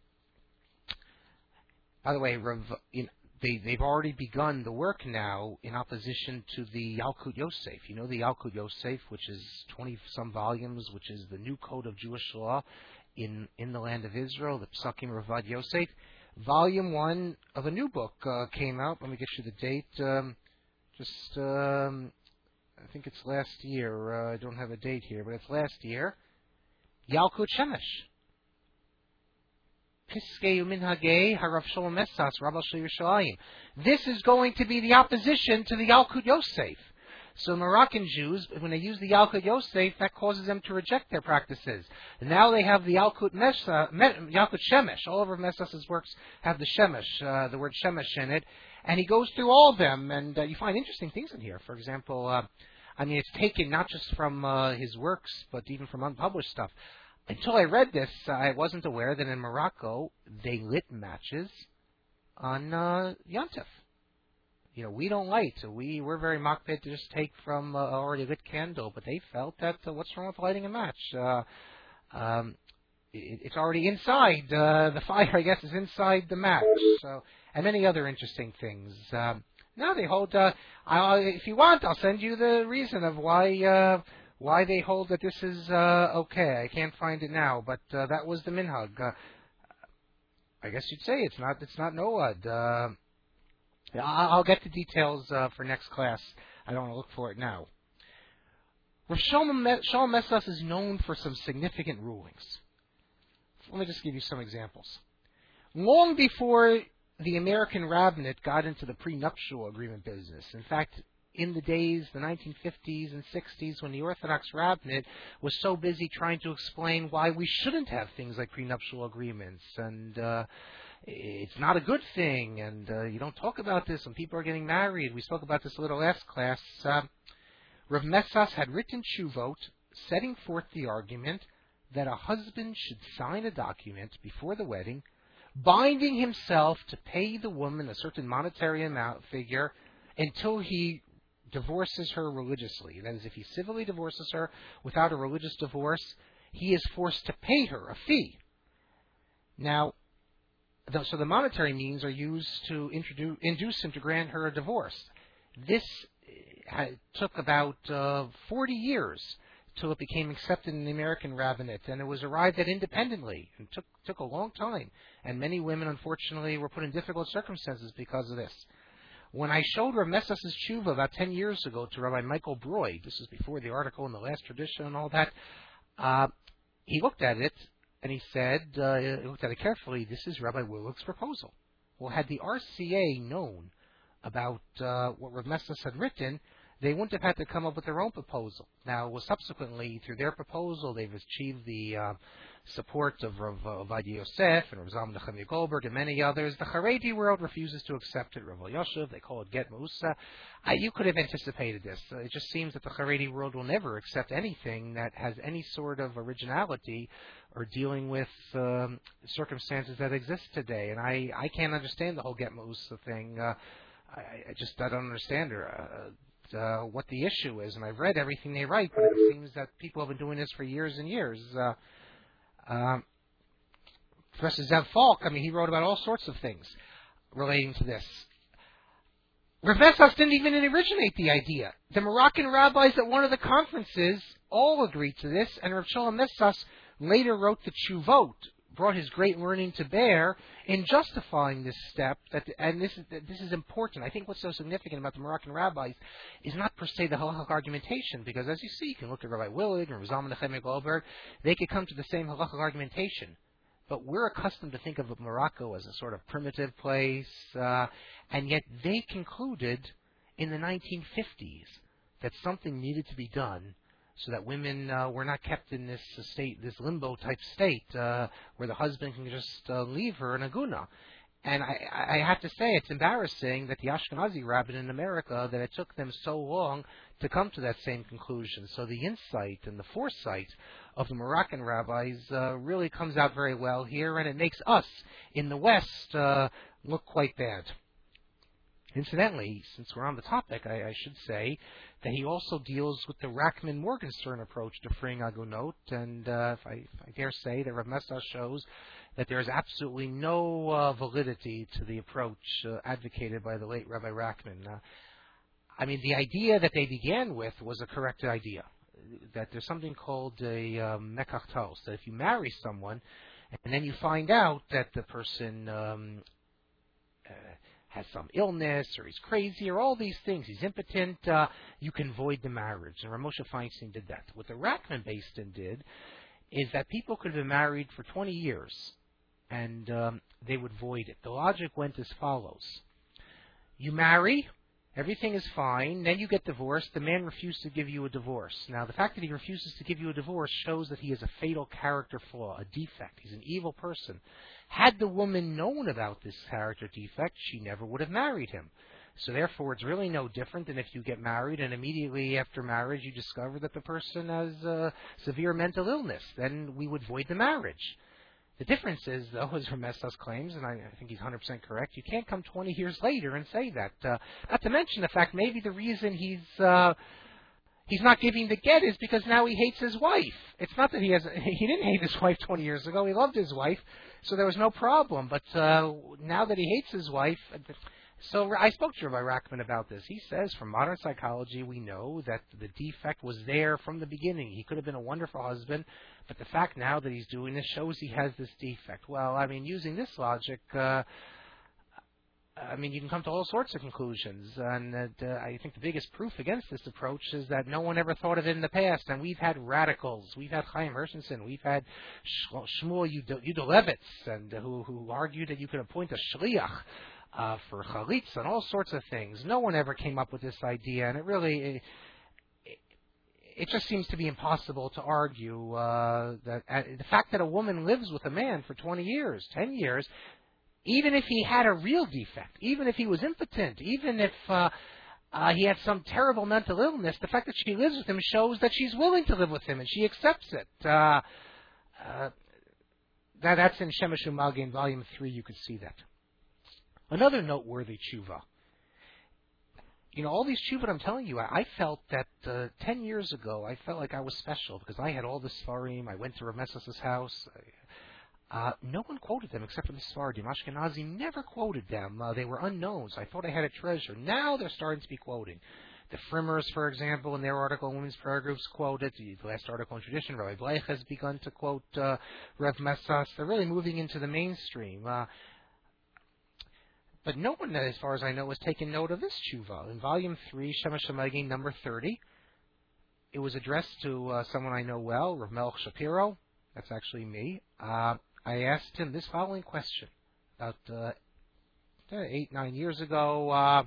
by the way, Rav, in, they, they've already begun the work now in opposition to the Yalkut Yosef. You know the Yalkut Yosef, which is twenty-some volumes, which is the new code of Jewish law in, in the land of Israel, the Psakim Ravad Yosef. Volume one of a new book uh, came out. Let me get you the date. Um, just, um, I think it's last year. Uh, I don't have a date here, but it's last year. Yalkut Shemesh. Piskei Uminhagei Harav Shalom Messas Rabbi Yerushalayim. This is going to be the opposition to the Yalkut Yosef. So Moroccan Jews, when they use the Yalkut Yosef, that causes them to reject their practices. And now they have the Yalkut, Mesa, Yalkut Shemesh. All over Messas' works have the Shemesh, uh, the word Shemesh in it. And he goes through all of them, and uh, you find interesting things in here. For example, uh, I mean, it's taken not just from uh, his works, but even from unpublished stuff. Until I read this, I wasn't aware that in Morocco, they lit matches on uh, Yontif. You know, we don't light. So we, we're very makpid to just take from uh, already lit candle, but they felt that uh, what's wrong with lighting a match? Uh, um, it, it's already inside. Uh, the fire, I guess, is inside the match. So, and many other interesting things. Um, now they hold, uh, I'll, if you want, I'll send you the reason of why uh, why they hold that this is uh, okay. I can't find it now, but uh, that was the minhag. Uh, I guess you'd say it's not, it's not noad. Uh, I'll get the details uh, for next class. I don't want to look for it now. Rav Shalom Messas is known for some significant rulings. Let me just give you some examples. Long before the American rabbinate got into the prenuptial agreement business, in fact, in the days, the nineteen fifties and sixties, when the Orthodox rabbinate was so busy trying to explain why we shouldn't have things like prenuptial agreements and uh, it's not a good thing, and uh, you don't talk about this when people are getting married. We spoke about this a little last class. Uh, Rav Messas had written Tshuvot setting forth the argument that a husband should sign a document before the wedding, binding himself to pay the woman a certain monetary amount figure until he divorces her religiously. That is, if he civilly divorces her without a religious divorce, he is forced to pay her a fee. Now, so the monetary means are used to introduce, induce him to grant her a divorce. This had, took about uh, forty years till it became accepted in the American rabbinate, and it was arrived at independently. It took took a long time, and many women, unfortunately, were put in difficult circumstances because of this. When I showed Rav Messas' tshuva about ten years ago to Rabbi Michael Broy, this is before the article in the Last Tradition and all that, uh, he looked at it and he said, uh, he looked at it carefully, this is Rabbi Willick's proposal. Well, had the R C A known about uh, what Rav Messas had written, they wouldn't have had to come up with their own proposal. Now, well, subsequently, through their proposal, they've achieved the uh, support of Rav Ovadia Yosef and Rav Zalman Nechemia Goldberg and many others. The Haredi world refuses to accept it. Rav Yoshev, they call it Get Mausa. Uh, you could have anticipated this. Uh, it just seems that the Haredi world will never accept anything that has any sort of originality or dealing with um, circumstances that exist today. And I, I can't understand the whole Get Mausa thing. Uh, I, I just I don't understand her. Uh, Uh, what the issue is, and I've read everything they write, but it seems that people have been doing this for years and years. Uh, uh, Professor Zev Falk, I mean, he wrote about all sorts of things relating to this. Rav Messas didn't even originate the idea. The Moroccan rabbis at one of the conferences all agreed to this, and Rav Shalom Messas later wrote the Tshuvot, brought his great learning to bear in justifying this step. That, and this is this is important. I think what's so significant about the Moroccan rabbis is not per se the halachic argumentation, because as you see, you can look at Rabbi Willig and Rav Zalman Nechemia Goldberg, they could come to the same halachic argumentation. But we're accustomed to think of Morocco as a sort of primitive place, uh, and yet they concluded in the nineteen fifties that something needed to be done so that women uh, were not kept in this uh, state, this limbo-type state, uh, where the husband can just uh, leave her in a guna. And I, I have to say, it's embarrassing that the Ashkenazi rabbin in America, that it took them so long to come to that same conclusion. So the insight and the foresight of the Moroccan rabbis uh, really comes out very well here, and it makes us in the West uh, look quite bad. Incidentally, since we're on the topic, I, I should say that he also deals with the Rachman-Morgenstern approach to freeing agunot, and uh, if, I, if I dare say that Rav Messas shows that there is absolutely no uh, validity to the approach uh, advocated by the late Rabbi Rachman. Uh, I mean, the idea that they began with was a correct idea, that there's something called a um, mekach tos, that if you marry someone and then you find out that the person um, uh, has some illness, or he's crazy, or all these things, he's impotent, uh, you can void the marriage. And Rav Moshe Feinstein did that. What the Rachman Beis Din did is that people could have been married for twenty years, and um, they would void it. The logic went as follows. You marry, everything is fine, then you get divorced, the man refused to give you a divorce. Now, the fact that he refuses to give you a divorce shows that he has a fatal character flaw, a defect. He's an evil person. Had the woman known about this character defect, she never would have married him. So therefore, it's really no different than if you get married and immediately after marriage you discover that the person has uh, severe mental illness. Then we would void the marriage. The difference is, though, as Rav Messas claims, and I, I think he's one hundred percent correct, you can't come twenty years later and say that. Uh, not to mention the fact maybe the reason he's uh, he's not giving the get is because now he hates his wife. It's not that he has he didn't hate his wife twenty years ago. He loved his wife, so there was no problem. But uh, now that he hates his wife... So I spoke to Rabbi Rachman about this. He says from modern psychology we know that the defect was there from the beginning. He could have been a wonderful husband, but the fact now that he's doing this shows he has this defect. Well, I mean, using this logic, uh, I mean, you can come to all sorts of conclusions. And uh, I think the biggest proof against this approach is that no one ever thought of it in the past. And we've had radicals. We've had Chaim Hershenson. We've had Shmuel Yudolevitz, and uh, who, who argued that you could appoint a shliach Uh, for chalitz and all sorts of things. No one ever came up with this idea, and it really, it, it just seems to be impossible to argue uh, that uh, the fact that a woman lives with a man for twenty years, ten years, even if he had a real defect, even if he was impotent, even if uh, uh, he had some terrible mental illness, the fact that she lives with him shows that she's willing to live with him and she accepts it. Uh, uh, that, that's in Shemesh Umagi in Volume three, you could see that. Another noteworthy tshuva. You know, all these tshuva I'm telling you, I, I felt that uh, ten years ago, I felt like I was special because I had all the Sfarim. I went to Rav Messas' house. Uh, no one quoted them except for the Sfardim. Ashkenazi never quoted them. Uh, they were unknowns. I thought I had a treasure. Now they're starting to be quoting. The Frimmers, for example, in their article on women's prayer groups, quoted. The last article on tradition, Rabbi Bleich has begun to quote uh, Rav Messas. They're really moving into the mainstream. Uh, but no one, as far as I know, has taken note of this tshuva. In volume three, Shema Shemagin, number thirty, it was addressed to uh, someone I know well, Rav Melch Shapiro. That's actually me. Uh, I asked him this following question about uh, eight, nine years ago. Uh,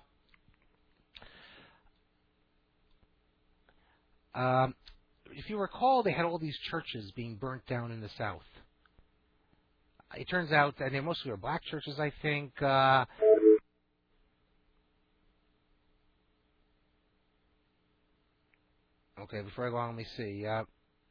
um, if you recall, they had all these churches being burnt down in the South. It turns out that they mostly were black churches, I think. Uh, okay, before I go on, let me see. Uh,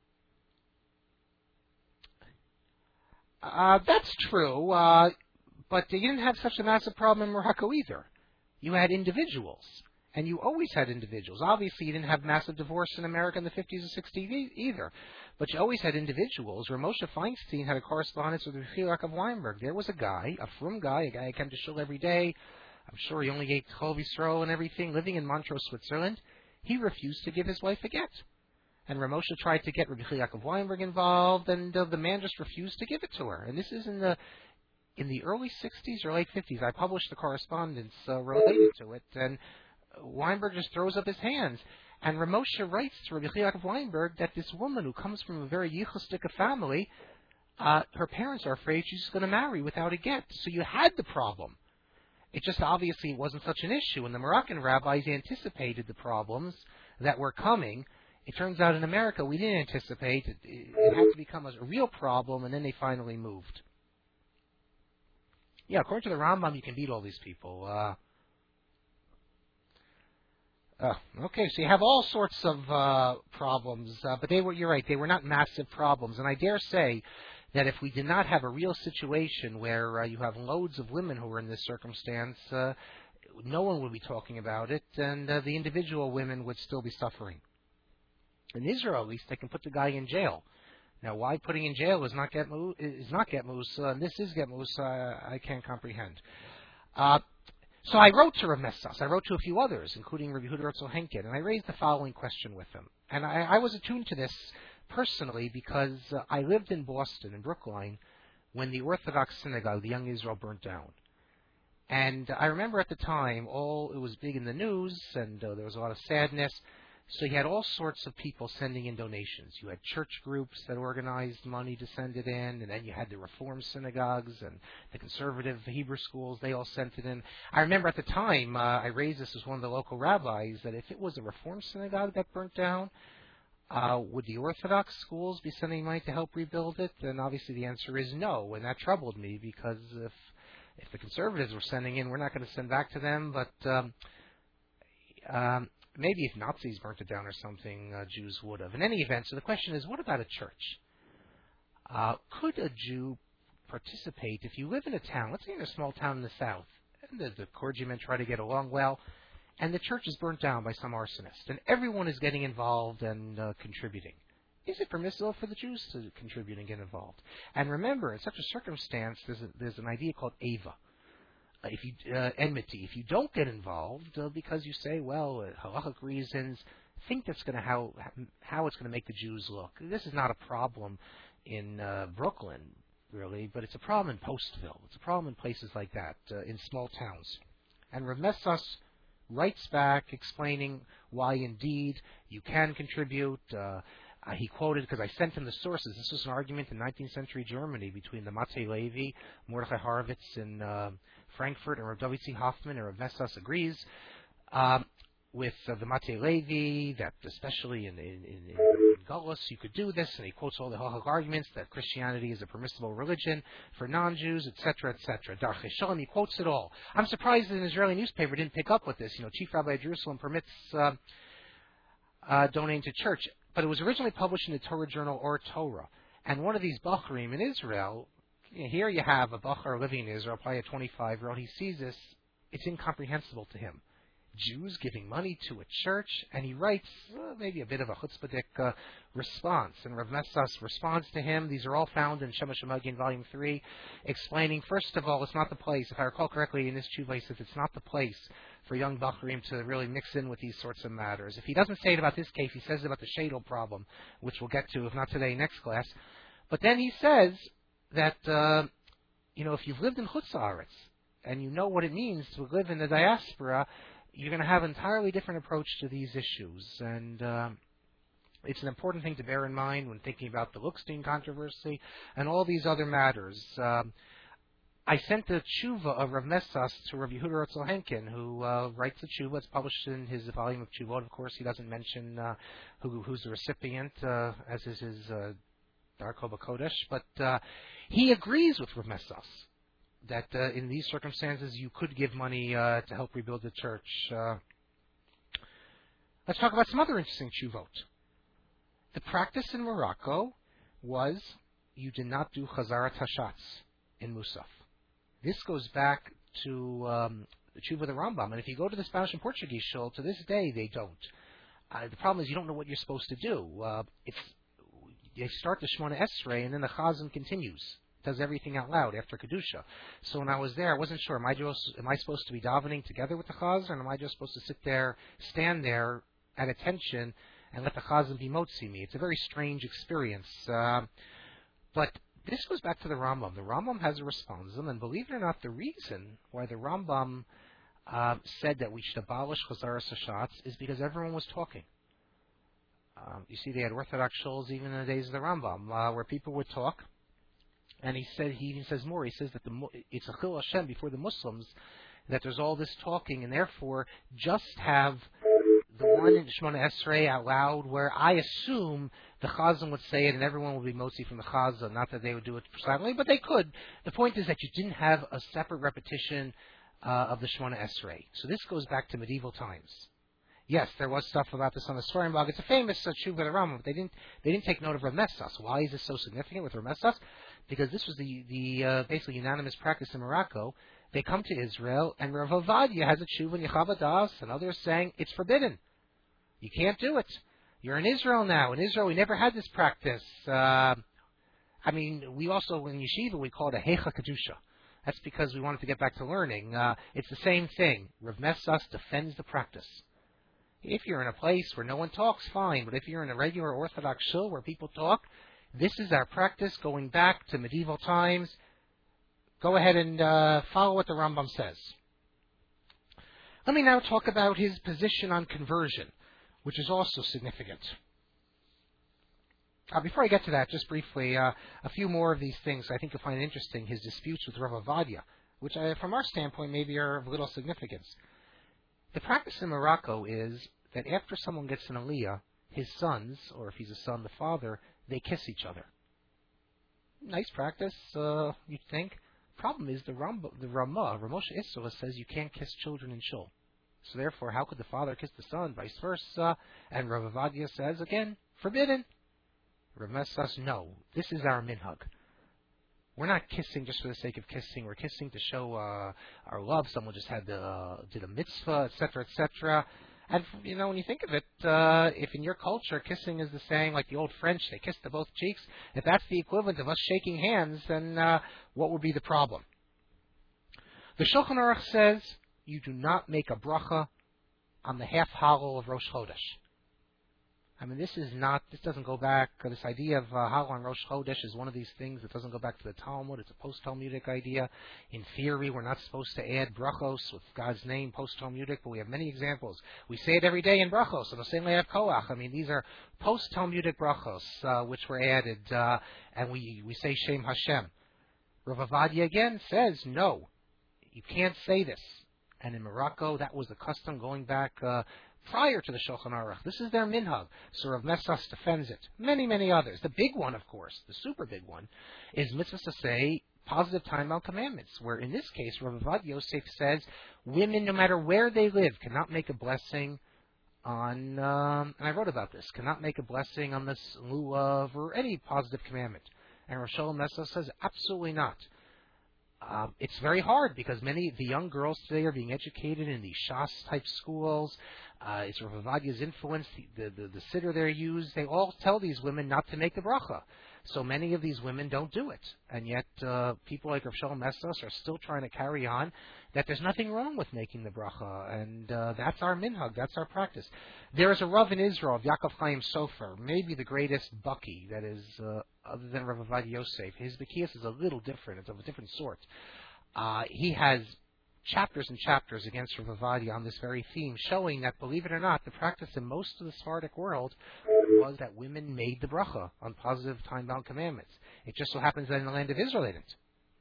uh, that's true, uh, but you didn't have such a massive problem in Morocco either. You had individuals, and you always had individuals. Obviously, you didn't have massive divorce in America in the fifties or sixties e- either, but you always had individuals. Where Moshe Feinstein had a correspondence with Rabbi of Weinberg. There was a guy, a frum guy, a guy who came to shul every day. I'm sure he only ate Chol Yisrael and everything, living in Montreux, Switzerland. He refused to give his wife a get. And Ramosha tried to get Rabbi Yaakov Weinberg involved, and uh, the man just refused to give it to her. And this is in the in the early sixties or late fifties. I published the correspondence uh, related to it, and Weinberg just throws up his hands. And Ramosha writes to Rabbi Yaakov Weinberg that this woman who comes from a very yichustic family, uh, her parents are afraid she's going to marry without a get. So you had the problem. It just obviously wasn't such an issue, and the Moroccan rabbis anticipated the problems that were coming. It turns out in America we didn't anticipate it. It had to become a real problem, and then they finally moved. Yeah, according to the Rambam, you can beat all these people. Uh, uh, okay, so you have all sorts of uh, problems, uh, but they were, you're right, they were not massive problems. And I dare say that if we did not have a real situation where uh, you have loads of women who are in this circumstance, uh, no one would be talking about it, and uh, the individual women would still be suffering. In Israel, at least, they can put the guy in jail. Now, why putting in jail is not get moose, is not get moose, uh, and this is get moose, uh, I can't comprehend. Uh, so I wrote to Rav Messas. I wrote to a few others, including Rabbi Yehuda Herzl Henkin, and I raised the following question with them. And I, I was attuned to this personally because uh, I lived in Boston, in Brookline, when the Orthodox synagogue, the Young Israel, burnt down. And I remember at the time, all it was big in the news, and uh, there was a lot of sadness. So you had all sorts of people sending in donations. You had church groups that organized money to send it in, and then you had the Reform synagogues and the conservative Hebrew schools. They all sent it in. I remember at the time, uh, I raised this as one of the local rabbis, that if it was a Reform synagogue that burnt down, uh, would the Orthodox schools be sending money to help rebuild it? And obviously the answer is no, and that troubled me because if if the conservatives were sending in, we're not going to send back to them, but um, um, maybe if Nazis burnt it down or something, uh, Jews would have. In any event, so the question is, what about a church? Uh, could a Jew participate if you live in a town, let's say in a small town in the south, and the, the clergymen try to get along well, and the church is burnt down by some arsonist, and everyone is getting involved and uh, contributing. Is it permissible for the Jews to contribute and get involved? And remember, in such a circumstance, there's, a, there's an idea called Ava. If you uh, enmity, if you don't get involved uh, because you say, well, uh, halachic reasons, think that's going to how how it's going to make the Jews look. This is not a problem in uh, Brooklyn, really, but it's a problem in Postville. It's a problem in places like that, uh, in small towns. And Rav Messas writes back explaining why, indeed, you can contribute. Uh, Uh, he quoted, because I sent him the sources, this was an argument in nineteenth century Germany between the Matei Levi, Mordechai Horowitz in uh, Frankfurt, and Rav David C. Hoffman, and Rav Messas agrees um, with uh, the Matei Levi that especially in, in, in, in Gullus you could do this, and he quotes all the halachic arguments that Christianity is a permissible religion for non-Jews, et cetera, et cetera. Darchei Shalom, he quotes it all. I'm surprised that an Israeli newspaper didn't pick up with this. You know, Chief Rabbi of Jerusalem permits uh, uh, donating to church. But it was originally published in the Torah journal Or Torah. And one of these Bachurim in Israel, you know, here you have a Bachar living in Israel, probably a twenty-five-year-old, he sees this, it's incomprehensible to him. Jews giving money to a church, and he writes uh, maybe a bit of a chutzpahdik uh, response. And Rav Messas responds to him. These are all found in Shema Shemagin, Volume three, explaining, first of all, it's not the place. If I recall correctly, in this tshuva, he says it's not the place for young Bachurim to really mix in with these sorts of matters. If he doesn't say it about this case, he says it about the Shadel problem, which we'll get to, if not today, next class. But then he says that, uh, you know, if you've lived in Chutz Haaretz, and you know what it means to live in the diaspora, you're going to have an entirely different approach to these issues. And um, it's an important thing to bear in mind when thinking about the Lookstein controversy and all these other matters. Um, I sent the tshuva of Rav Messas to Rav Yehuda Herzl Henkin, who uh, writes the tshuva. It's published in his volume of tshuva. Of course, he doesn't mention uh, who, who's the recipient, uh, as is his uh, Darko B'Kodesh, but uh, he agrees with Rav Messas that uh, in these circumstances you could give money uh, to help rebuild the church. Uh, let's talk about some other interesting tshuvot. The practice in Morocco was you did not do Chazarat Hashatz in Musaf. This goes back to um, the Tshuva of the Rambam, and if you go to the Spanish and Portuguese shul, to this day they don't. Uh, the problem is you don't know what you're supposed to do. Uh, it's they start the Shemona Esrei, and then the Chazan continues, does everything out loud after Kedusha. So when I was there, I wasn't sure, am I, just, am I supposed to be davening together with the Chazan, or am I just supposed to sit there, stand there at attention, and let the Chazan be motzi me? It's a very strange experience. Uh, but this goes back to the Rambam. The Rambam has a responsum, and believe it or not, the reason why the Rambam uh, said that we should abolish Chazaras Hashatz is because everyone was talking. Um, you see, they had Orthodox shuls even in the days of the Rambam, uh, where people would talk. And he said, he even says more. He says that the, it's a Chil Hashem before the Muslims, that there's all this talking, and therefore just have the one in Shemona Esrei out loud, where I assume the Chazan would say it and everyone would be motzi from the Chazan. Not that they would do it silently, but they could. The point is that you didn't have a separate repetition uh, of the Shemona Esrei. So this goes back to medieval times. Yes, there was stuff about this on the Sforim blog. It's a famous uh, Tshuva of the Rambam, but they didn't they didn't take note of Rav Messas. Why is this so significant with Rav Messas? Because this was the the uh, basically unanimous practice in Morocco. They come to Israel, and Rav Ovadia has a Tshuva in Yechav and others saying it's forbidden. You can't do it. You're in Israel now. In Israel, we never had this practice. Uh, I mean, we also in Yeshiva we call it a Heicha Kedusha. That's because we wanted to get back to learning. Uh, it's the same thing. Rav Messas defends the practice. If you're in a place where no one talks, fine. But if you're in a regular Orthodox shul where people talk, this is our practice going back to medieval times. Go ahead and uh, follow what the Rambam says. Let me now talk about his position on conversion, which is also significant. Uh, before I get to that, just briefly, uh, a few more of these things I think you'll find interesting. His disputes with Rav Ovadia, which I, from our standpoint maybe are of little significance. The practice in Morocco is that after someone gets an aliyah, his sons, or if he's a son, the father, they kiss each other. Nice practice, uh, you'd think. Problem is the Ramah, the Ramah, Ramosha Isserles says you can't kiss children in shul. So therefore, how could the father kiss the son, vice versa? And Rav Ovadia says, again, forbidden. Rav Messas, no, this is our minhag. We're not kissing just for the sake of kissing. We're kissing to show uh, our love. Someone just had the, uh, did a mitzvah, et cetera, et cetera. And, you know, when you think of it, uh, if in your culture kissing is the saying, like the old French, they kiss to both cheeks, if that's the equivalent of us shaking hands, then uh, what would be the problem? The Shulchan Aruch says you do not make a bracha on the half halal of Rosh Chodesh. I mean, this is not, this doesn't go back, uh, this idea of uh, halal on Rosh Chodesh is one of these things that doesn't go back to the Talmud. It's a post-Talmudic idea. In theory, we're not supposed to add brachos with God's name post-Talmudic, but we have many examples. We say it every day in brachos, and the same way of Koach. I mean, these are post-Talmudic brachos, uh, which were added, uh, and we, we say Shem Hashem. Rav Ovadia again says, no, you can't say this. And in Morocco, that was the custom going back uh, prior to the Shulchan Aruch. This is their minhag. So Rav Messas defends it. Many, many others. The big one, of course, the super big one, is mitzvah to say positive time-bound commandments, where in this case, Rav Ovadia Yosef says women, no matter where they live, cannot make a blessing on, um, and I wrote about this, cannot make a blessing on this lulav or any positive commandment. And Rav Shalom Messas says absolutely not. Uh, it's very hard because many of the young girls today are being educated in these Shas-type schools. Uh, it's Rav Ovadia's influence, the, the, the sitter they use. They all tell these women not to make the bracha. So many of these women don't do it. And yet uh, people like Rav Shalom Messas are still trying to carry on that there's nothing wrong with making the bracha. And uh, that's our minhag. That's our practice. There is a Rav in Israel, Yaakov Chaim Sofer, maybe the greatest Baki that is uh, other than Rav Ovadia Yosef. His Bekias is a little different. It's of a different sort. Uh, he has chapters and chapters against Rav Ovadia on this very theme, showing that, believe it or not, the practice in most of the Sephardic world was that women made the bracha on positive time-bound commandments. It just so happens that in the land of Israel they didn't.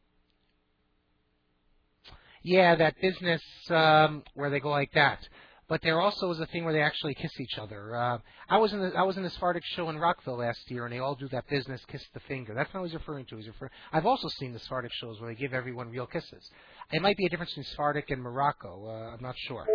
Yeah, that business um, where they go like that. But there also is a thing where they actually kiss each other. Uh, I was in the I was in the Sephardic show in Rockville last year, and they all do that business, kiss the finger. That's what I was referring to. He's refer- I've also seen the Sephardic shows where they give everyone real kisses. It might be a difference between Sephardic and Morocco. Uh, I'm not sure.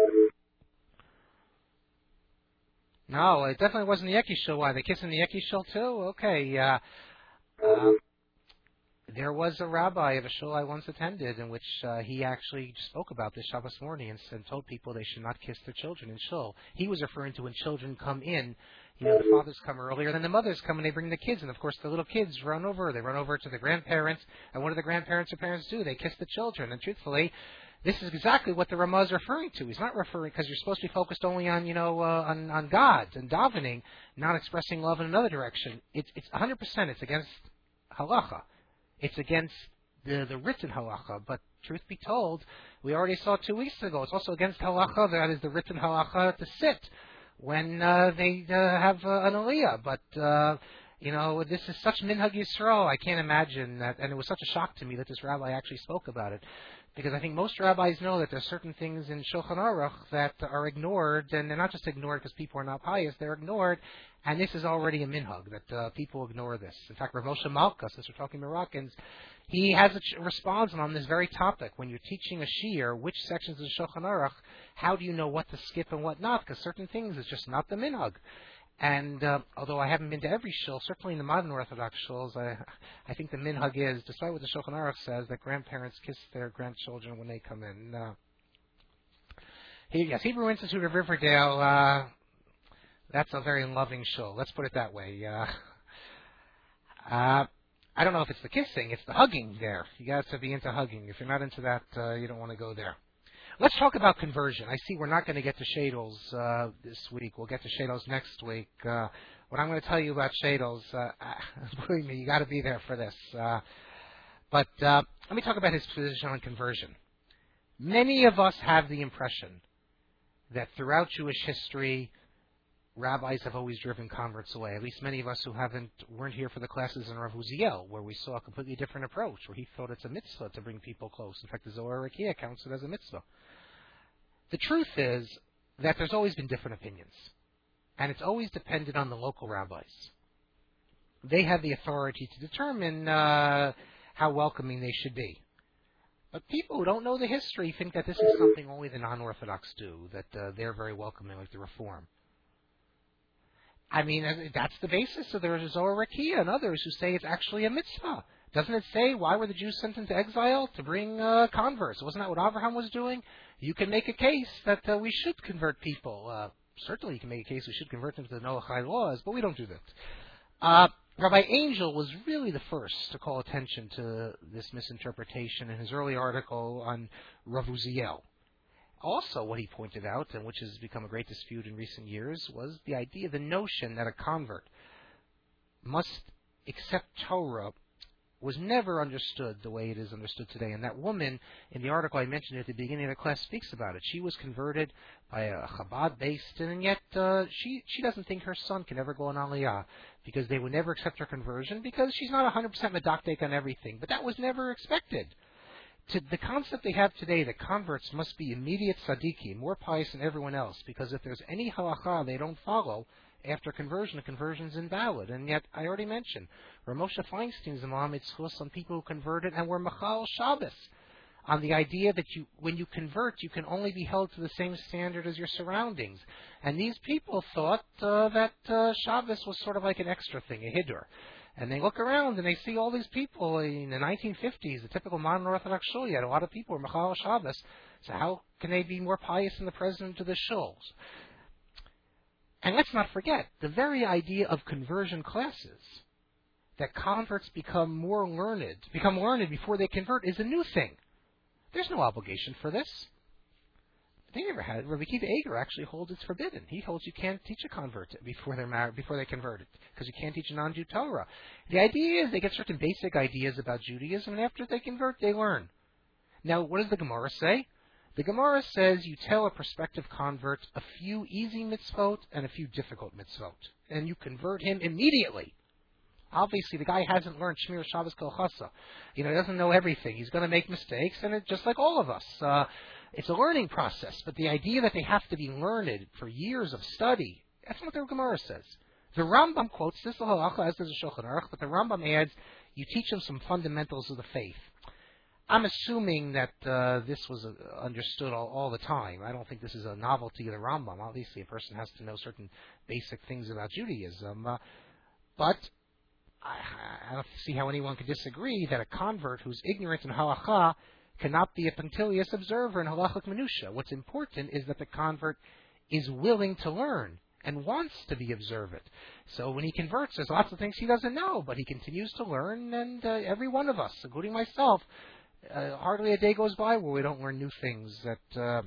No, it definitely wasn't the Yeki show. Why, they kiss in the Yeki show too? Okay. Uh, uh, There was a rabbi of a shul I once attended in which uh, he actually spoke about this Shabbos morning and, and told people they should not kiss their children in shul. He was referring to when children come in, you know, the fathers come earlier, then the mothers come and they bring the kids, and of course the little kids run over, they run over to the grandparents, and what do the grandparents or parents do? They kiss the children, and truthfully, this is exactly what the Ramah is referring to. He's not referring, because you're supposed to be focused only on, you know, uh, on, on God and davening, not expressing love in another direction. It's, it's one hundred percent, it's against halacha. It's against the, the written halacha, but truth be told, we already saw two weeks ago, it's also against halacha, that is the written halacha, to sit when uh, they uh, have uh, an aliyah. But, uh, you know, this is such minhag Yisrael, I can't imagine that, and it was such a shock to me that this rabbi actually spoke about it. Because I think most rabbis know that there's certain things in Shulchan Aruch that are ignored, and they're not just ignored because people are not pious, they're ignored, and this is already a minhag, that uh, people ignore this. In fact, Rav Moshe Malka, since we're talking Moroccans, he has a ch- response on this very topic. When you're teaching a shiur, which sections of Shulchan Aruch, how do you know what to skip and what not? Because certain things is just not the minhag. And uh, although I haven't been to every shul, certainly in the modern Orthodox shuls, I, I think the minhag is, despite what the Shulchan Aruch says, that grandparents kiss their grandchildren when they come in. Uh, he, yes, Hebrew Institute of Riverdale, uh, that's a very loving shul. Let's put it that way. Uh, uh, I don't know if it's the kissing, it's the hugging there. You got to be into hugging. If you're not into that, uh, you don't want to go there. Let's talk about conversion. I see we're not going to get to shadles uh, this week. We'll get to shadles next week. Uh, what I'm going to tell you about shadles, uh, believe me, you got to be there for this. Uh, but uh, let me talk about his position on conversion. Many of us have the impression that throughout Jewish history, rabbis have always driven converts away. At least many of us who haven't weren't here for the classes in Rav Uziel, where we saw a completely different approach, where he thought it's a mitzvah to bring people close. In fact, the Zohar Rakia counts it as a mitzvah. The truth is that there's always been different opinions, and it's always depended on the local rabbis. They have the authority to determine uh, how welcoming they should be. But people who don't know the history think that this is something only the non-Orthodox do, that uh, they're very welcoming, like the Reform. I mean, that's the basis of the Zohar Rakia and others who say it's actually a mitzvah. Doesn't it say why were the Jews sent into exile? To bring uh, converts. Wasn't that what Abraham was doing? You can make a case that uh, we should convert people. Uh, certainly you can make a case we should convert them to the Noachide laws, but we don't do that. Uh, Rabbi Angel was really the first to call attention to this misinterpretation in his early article on Rav Uziel. Also, what he pointed out, and which has become a great dispute in recent years, was the idea, the notion that a convert must accept Torah was never understood the way it is understood today. And that woman, in the article I mentioned at the beginning of the class, speaks about it. She was converted by a Chabad-based, and yet uh, she she doesn't think her son can ever go on Aliyah because they would never accept her conversion because she's not one hundred percent medactic on everything. But that was never expected. To the concept they have today that converts must be immediate tzaddikim, more pious than everyone else, because if there's any halacha they don't follow after conversion, the conversion's invalid. And yet, I already mentioned, Rav Moshe Feinstein's Imam Yitzchus on people who converted and were Machal Shabbos, on the idea that you, when you convert, you can only be held to the same standard as your surroundings. And these people thought uh, that uh, Shabbos was sort of like an extra thing, a hiddur. And they look around and they see all these people in the nineteen fifties, the typical modern Orthodox shul. You had a lot of people who were Machal Shabbos. So how can they be more pious than the president of the shuls? And let's not forget, the very idea of conversion classes, that converts become more learned, become learned before they convert, is a new thing. There's no obligation for this. They never had. Rabbi Akiva Eger actually holds it's forbidden. He holds you can't teach a convert before they're married, before they convert it, because you can't teach a non-Jew Torah. The idea is they get certain basic ideas about Judaism, and after they convert, they learn. Now, what does the Gemara say? The Gemara says you tell a prospective convert a few easy mitzvot and a few difficult mitzvot, and you convert him immediately. Obviously, the guy hasn't learned Shmir Shabbos Kol Chasa. You know, he doesn't know everything. He's going to make mistakes, and it, just like all of us. Uh, it's a learning process, but the idea that they have to be learned for years of study, that's what the Gemara says. The Rambam quotes this, the halacha, as does the Shulchan Aruch, but the Rambam adds, you teach them some fundamentals of the faith. I'm assuming that uh, this was uh, understood all, all the time. I don't think this is a novelty of the Rambam. Obviously, a person has to know certain basic things about Judaism. Uh, but I, I don't see how anyone could disagree that a convert who's ignorant in halacha cannot be a punctilious observer in halachic minutiae. What's important is that the convert is willing to learn and wants to be observant. So when he converts, there's lots of things he doesn't know, but he continues to learn, and uh, every one of us, including myself, uh, hardly a day goes by where we don't learn new things. That, uh,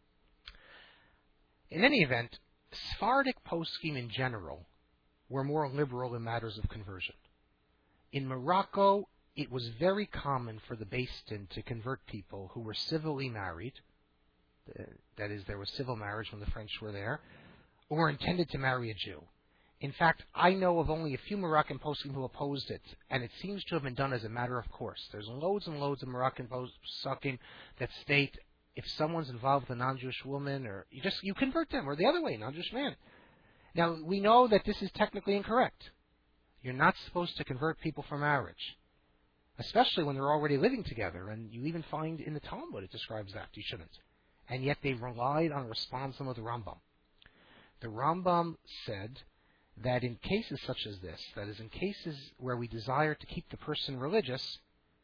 in any event, Sephardic poskim in general were more liberal in matters of conversion. In Morocco, it was very common for the Beis Din to convert people who were civilly married, uh, that is, there was civil marriage when the French were there, or intended to marry a Jew. In fact, I know of only a few Moroccan poskim who opposed it, and it seems to have been done as a matter of course. There's loads and loads of Moroccan poskim that state if someone's involved with a non-Jewish woman, or you just you convert them, or the other way, non-Jewish man. Now, we know that this is technically incorrect. You're not supposed to convert people for marriage, especially when they're already living together, and you even find in the Talmud it describes that. You shouldn't. And yet they relied on a responsum of the Rambam. The Rambam said that in cases such as this, that is, in cases where we desire to keep the person religious,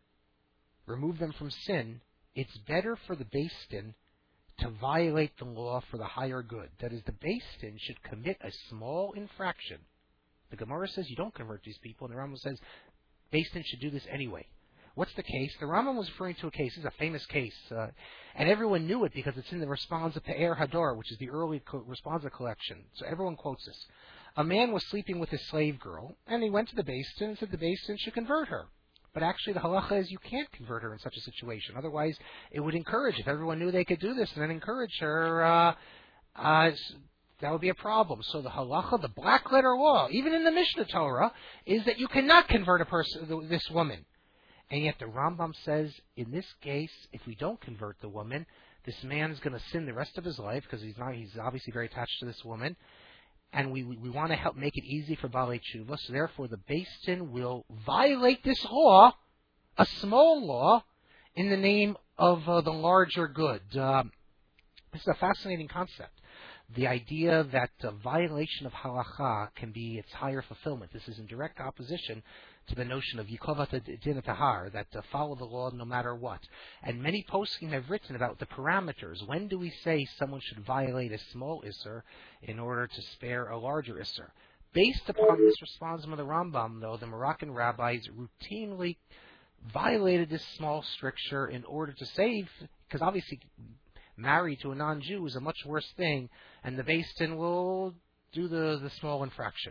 remove them from sin, it's better for the Beis Din to violate the law for the higher good. That is, the Beis Din should commit a small infraction. The Gemara says you don't convert these people, and the Rambam says Beis Din should do this anyway. What's the case? The Rambam was referring to a case. This is a famous case, uh, and everyone knew it because it's in the Responsa Pe'er Hador, which is the early co- Responsa collection. So everyone quotes this. A man was sleeping with his slave girl, and he went to the Beis Din and said the Beis Din should convert her. But actually, the halacha is you can't convert her in such a situation. Otherwise, it would encourage, if everyone knew they could do this and then encourage her, uh, uh, that would be a problem. So the halacha, the black letter law, even in the Mishnah Torah, is that you cannot convert a person, this woman. And yet the Rambam says, in this case, if we don't convert the woman, this man's going to sin the rest of his life because he's not, he's obviously very attached to this woman. And we, we, we want to help make it easy for Balei Tshuva. So therefore, the Beis Din will violate this law, a small law, in the name of uh, the larger good. Uh, this is a fascinating concept. The idea that the violation of halacha can be its higher fulfillment. This is in direct opposition to the notion of Yikovat Din Tahar, that uh, follow the law no matter what. And many poskim have written about the parameters. When do we say someone should violate a small Isser in order to spare a larger Isser? Based upon this responsum of the Rambam, though, the Moroccan rabbis routinely violated this small stricture in order to save, because obviously married to a non-Jew is a much worse thing, and the Beis Din will do the, the small infraction.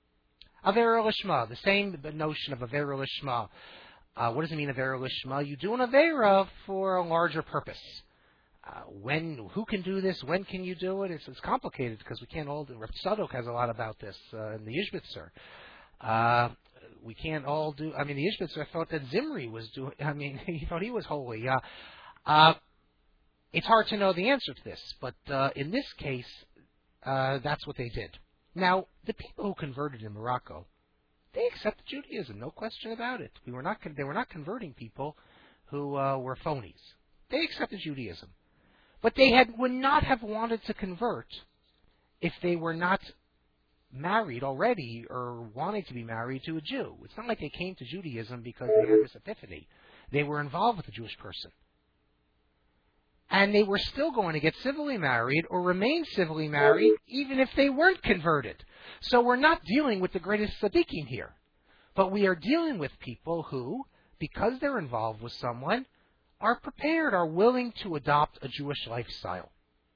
Avera Lishma, the same notion of Avera Lishma. Uh, what does it mean, Avera Lishma? You do an Avera for a larger purpose. Uh, when, who can do this? When can you do it? It's, it's complicated because we can't all do. Rav Tzadok has a lot about this uh, in the Yishbitzer. Uh, we can't all do. I mean, the Yishbitzer thought that Zimri was doing. I mean, he thought he was holy. Uh, uh, it's hard to know the answer to this, but uh, in this case, uh, that's what they did. Now, the people who converted in Morocco, they accepted Judaism, no question about it. We were not, they were not converting people who uh, were phonies. They accepted Judaism. But they had, would not have wanted to convert if they were not married already or wanting to be married to a Jew. It's not like they came to Judaism because they had this epiphany. They were involved with a Jewish person. And they were still going to get civilly married or remain civilly married even if they weren't converted. So we're not dealing with the greatest tzaddikim here. But we are dealing with people who, because they're involved with someone, are prepared, are willing to adopt a Jewish lifestyle.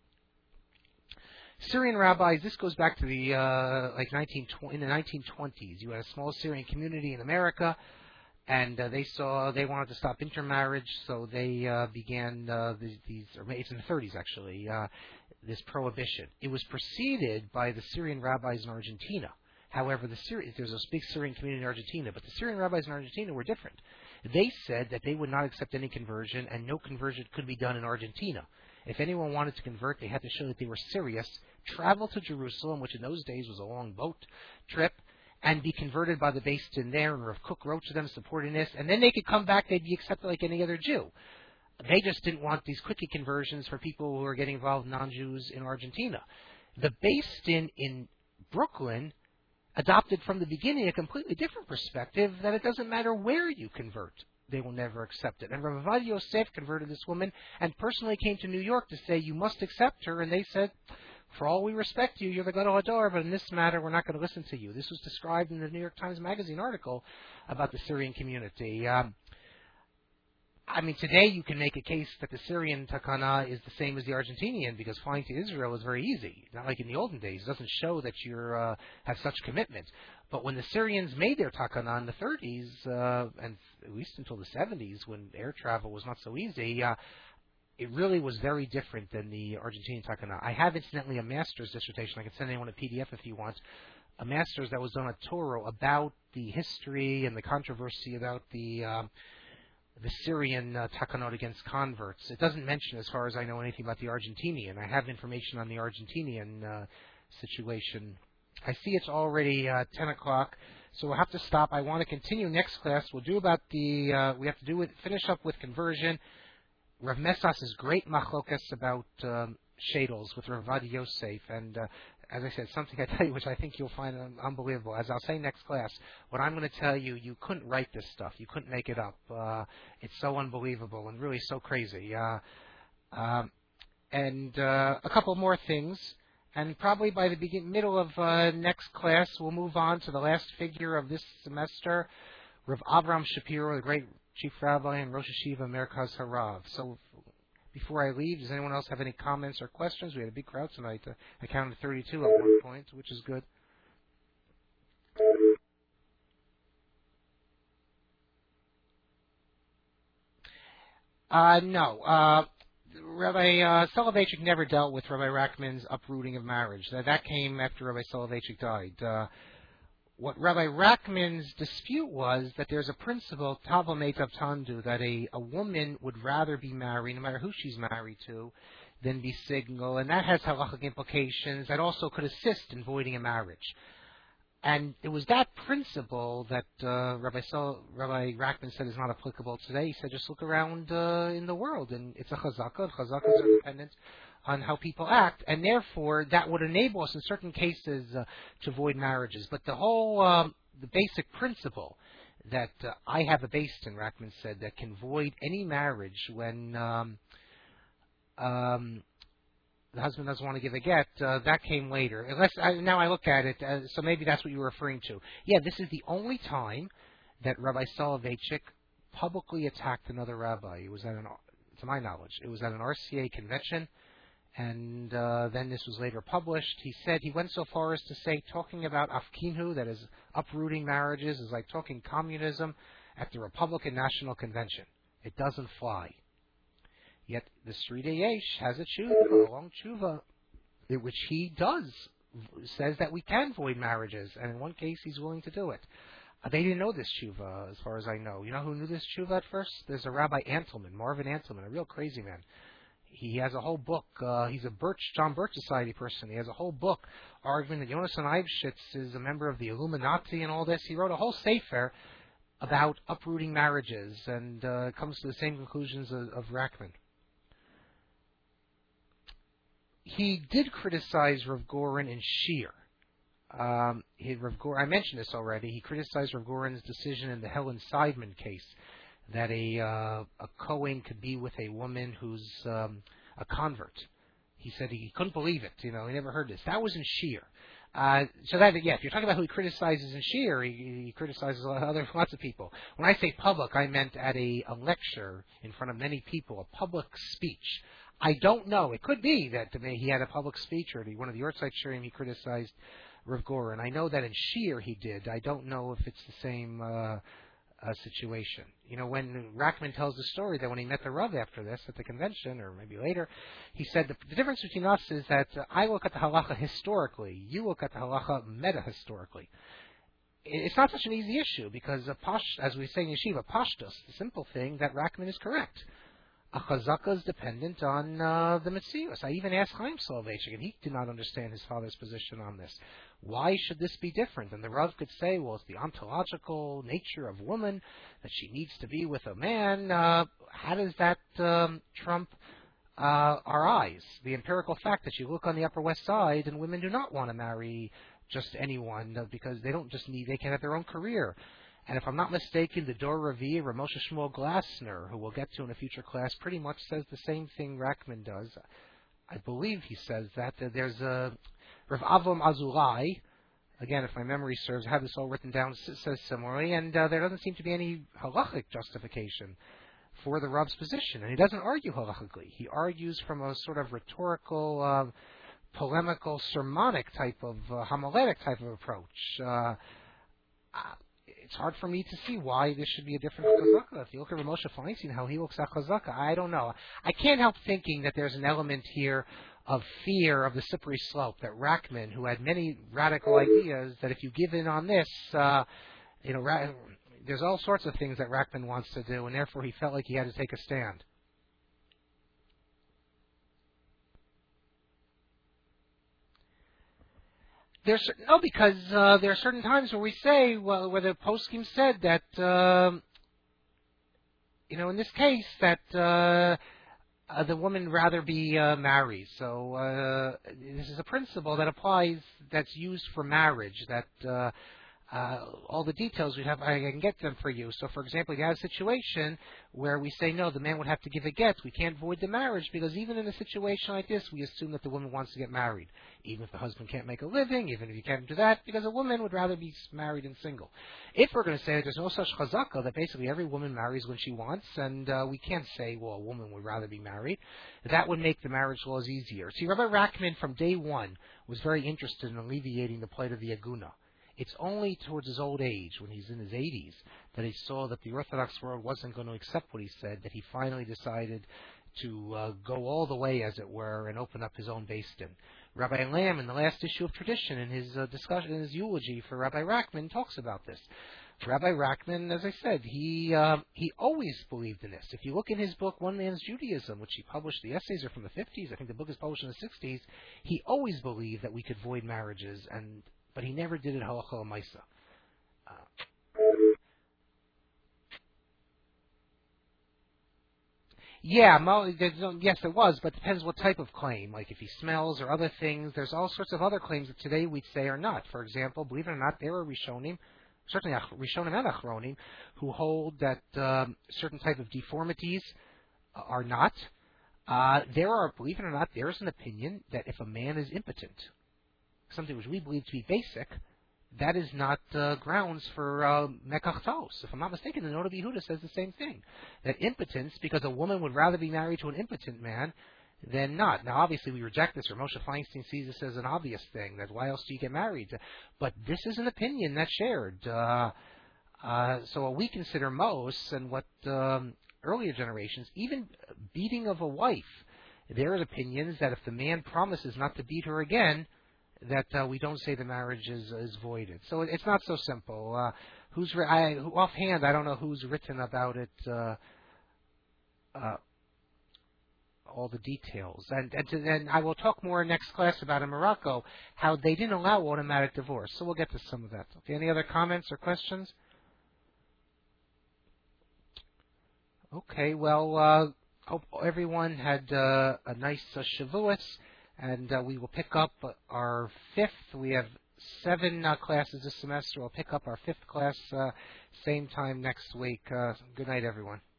Syrian rabbis, this goes back to the uh, like nineteen in the nineteen twenties. You had a small Syrian community in America, And uh, they saw they wanted to stop intermarriage, so they uh, began uh, these, these, or it's in the thirties actually, uh, this prohibition. It was preceded by the Syrian rabbis in Argentina. However, the Syri- there's a big Syrian community in Argentina, but the Syrian rabbis in Argentina were different. They said that they would not accept any conversion, and no conversion could be done in Argentina. If anyone wanted to convert, they had to show that they were serious, travel to Jerusalem, which in those days was a long boat trip, and be converted by the Beis Din there, and Rav Kook wrote to them supporting this, and then they could come back, they'd be accepted like any other Jew. They just didn't want these quickie conversions for people who were getting involved, non-Jews in Argentina. The Beis Din in Brooklyn adopted from the beginning a completely different perspective, that it doesn't matter where you convert, they will never accept it. And Rav Ovadia Yosef converted this woman and personally came to New York to say, you must accept her, and they said, for all we respect you, you're the Gadol Hador, but in this matter, we're not going to listen to you. This was described in the New York Times Magazine article about the Syrian community. Um, I mean, today you can make a case that the Syrian takana is the same as the Argentinian, because flying to Israel is very easy. Not like in the olden days. It doesn't show that you uh, have such commitment. But when the Syrians made their takana in the thirties, uh, and at least until the seventies, when air travel was not so easy, uh, it really was very different than the Argentinian takana. I have, incidentally, a master's dissertation. I can send anyone a P D F if you want. A master's that was done at Toro about the history and the controversy about the... Um, the Syrian uh, takanot against converts. It doesn't mention, as far as I know, anything about the Argentinian. I have information on the Argentinian uh, situation. I see it's already uh, ten o'clock, so we'll have to stop. I want to continue next class. We'll do about the, uh, we have to do it, finish up with conversion. Rav Mesas is great machlokas about um, shadels with Rav Ovadia Yosef, and uh, as I said, something I tell you which I think you'll find um, unbelievable. As I'll say next class, what I'm going to tell you, you couldn't write this stuff. You couldn't make it up. Uh, it's so unbelievable and really so crazy. Uh, um, and uh, a couple more things. And probably by the begin- middle of uh, next class, we'll move on to the last figure of this semester, Rav Avram Shapiro, the great chief rabbi and Rosh Hashiva Merkaz Harav. So before I leave, does anyone else have any comments or questions? We had a big crowd tonight. Uh, I counted thirty-two at one point, which is good. Uh, no. Uh, Rabbi uh, Soloveitchik never dealt with Rabbi Rachman's uprooting of marriage. That, that came after Rabbi Soloveitchik died. Uh, what Rabbi Rachman's dispute was that there's a principle, Tavamet of Tandu, that a, a woman would rather be married, no matter who she's married to, than be single, and that has halachic implications that also could assist in voiding a marriage. And it was that principle that uh, Rabbi, Sol, Rabbi Rachman said is not applicable today. He said just look around uh, in the world, and it's a chazaka. Chazakas are dependent on how people act, and therefore that would enable us in certain cases uh, to void marriages. But the whole, um, the basic principle that uh, I have a Beis Din, Rachman said, that can void any marriage when um, um, the husband doesn't want to give a get, uh, that came later. Unless I, now I look at it, uh, so maybe that's what you were referring to. Yeah, this is the only time that Rabbi Soloveitchik publicly attacked another rabbi. It was at an, to my knowledge, it was at an R C A convention. And uh, then this was later published. He said he went so far as to say talking about Afkinhu, that is uprooting marriages, is like talking communism at the Republican National Convention. It doesn't fly. Yet the Sridei Yesh has a tshuva, a long tshuva, which he does, says that we can void marriages, and in one case he's willing to do it. Uh, they didn't know this tshuva, as far as I know. You know who knew this tshuva at first? There's a Rabbi Antelman, Marvin Antelman, a real crazy man. He has a whole book. Uh, he's a Birch, John Birch Society person. He has a whole book arguing that Yonason Eibschitz is a member of the Illuminati and all this. He wrote a whole sefer about uprooting marriages, and uh, comes to the same conclusions of, of Rachman. He did criticize Rav Goren in Shir. Um, he, Rav Goren, I mentioned this already. He criticized Rav Goren's decision in the Helen Seidman case, that a uh, a Kohen could be with a woman who's um, a convert. He said he couldn't believe it. You know, he never heard this. That was in Shir. Uh, so that, yeah, if you're talking about who he criticizes in Shir, he, he criticizes a lot of other lots of people. When I say public, I meant at a, a lecture in front of many people, a public speech. I don't know. It could be that he had a public speech, or one of the Yortzeit Shirim he criticized Rav Goren. I know that in Shir he did. I don't know if it's the same. Uh, uh, situation. You know, when Rachman tells the story that when he met the Rav after this at the convention, or maybe later, he said the, the difference between us is that uh, I look at the halacha historically, you look at the halacha meta-historically. It's not such an easy issue because, uh, pash, as we say in yeshiva, pashtus, the simple thing that Rachman is correct. A chazaka is dependent on uh, the Metzius. I even asked Chaim Soloveitchik, and he did not understand his father's position on this. Why should this be different? And the Rav could say, well, it's the ontological nature of woman, that she needs to be with a man. Uh, how does that um, trump uh, our eyes? The empirical fact that you look on the Upper West Side and women do not want to marry just anyone uh, because they don't just need, they can have their own career. And if I'm not mistaken, the Dor Ravi, Ramosha Shmuel Glasner, who we'll get to in a future class, pretty much says the same thing Rachman does. I believe he says that. Uh, there's a Rav Avram Azulai, again, if my memory serves, I have this all written down, says similarly, and uh, there doesn't seem to be any halachic justification for the Rav's position. And he doesn't argue halachically. He argues from a sort of rhetorical, uh, polemical, sermonic type of, uh, homiletic type of approach. Uh, uh, It's hard for me to see why this should be a different chazaka. If you look at Ramosha Feinstein, how he looks at chazaka, I don't know. I can't help thinking that there's an element here of fear of the slippery slope, that Rachman, who had many radical ideas, that if you give in on this, uh, you know, Ra- there's all sorts of things that Rachman wants to do, and therefore he felt like he had to take a stand. There's no, because uh, there are certain times where we say, well, where the poskim said that, um, you know, in this case, that uh, uh, the woman rather be uh, married. So uh, this is a principle that applies, that's used for marriage. That uh, uh, all the details we have, I can get them for you. So, for example, you have a situation where we say, no, the man would have to give a get. We can't void the marriage because even in a situation like this, we assume that the woman wants to get married. Even if the husband can't make a living, even if he can't do that, because a woman would rather be married and single. If we're going to say that there's no such chazaka, that basically every woman marries when she wants, and uh, we can't say, well, a woman would rather be married, that would make the marriage laws easier. See, Rabbi Rachman from day one was very interested in alleviating the plight of the aguna. It's only towards his old age, when he's in his eighties, that he saw that the Orthodox world wasn't going to accept what he said, that he finally decided to uh, go all the way, as it were, and open up his own Beis Din. Rabbi Lamb, in the last issue of Tradition, in his uh, discussion, in his eulogy for Rabbi Rachman, talks about this. Rabbi Rachman, as I said, he uh, he always believed in this. If you look in his book, One Man's Judaism, which he published, the essays are from the fifties, I think the book is published in the sixties, he always believed that we could void marriages, and but he never did it halacha l'maisa. Uh, Yeah, mo- there's no, yes, there was, but it depends what type of claim. Like if he smells or other things, there's all sorts of other claims that today we'd say are not. For example, believe it or not, there are Rishonim, certainly Ach- Rishonim and Achronim, who hold that um, certain type of deformities uh, are not. Uh, there are, believe it or not, there is an opinion that if a man is impotent, something which we believe to be basic, that is not uh, grounds for uh, mekach taos. If I'm not mistaken, the Noda B'Yehuda says the same thing. That impotence, because a woman would rather be married to an impotent man than not. Now, obviously, we reject this, or Moshe Feinstein sees this as an obvious thing, that why else do you get married? But this is an opinion that's shared. Uh, uh, so what we consider most, and what um, earlier generations, even beating of a wife, there are opinions that if the man promises not to beat her again, that uh, we don't say the marriage is is voided. So it's not so simple. Uh, who's I, offhand, I don't know who's written about it, uh, uh, all the details. And and, to, and I will talk more in next class about in Morocco how they didn't allow automatic divorce. So we'll get to some of that. Okay, any other comments or questions? Okay, well, uh, hope everyone had uh, a nice uh, Shavuos. And uh, we will pick up our fifth. We have seven uh, classes this semester. We'll pick up our fifth class uh, same time next week. Uh, good night, everyone.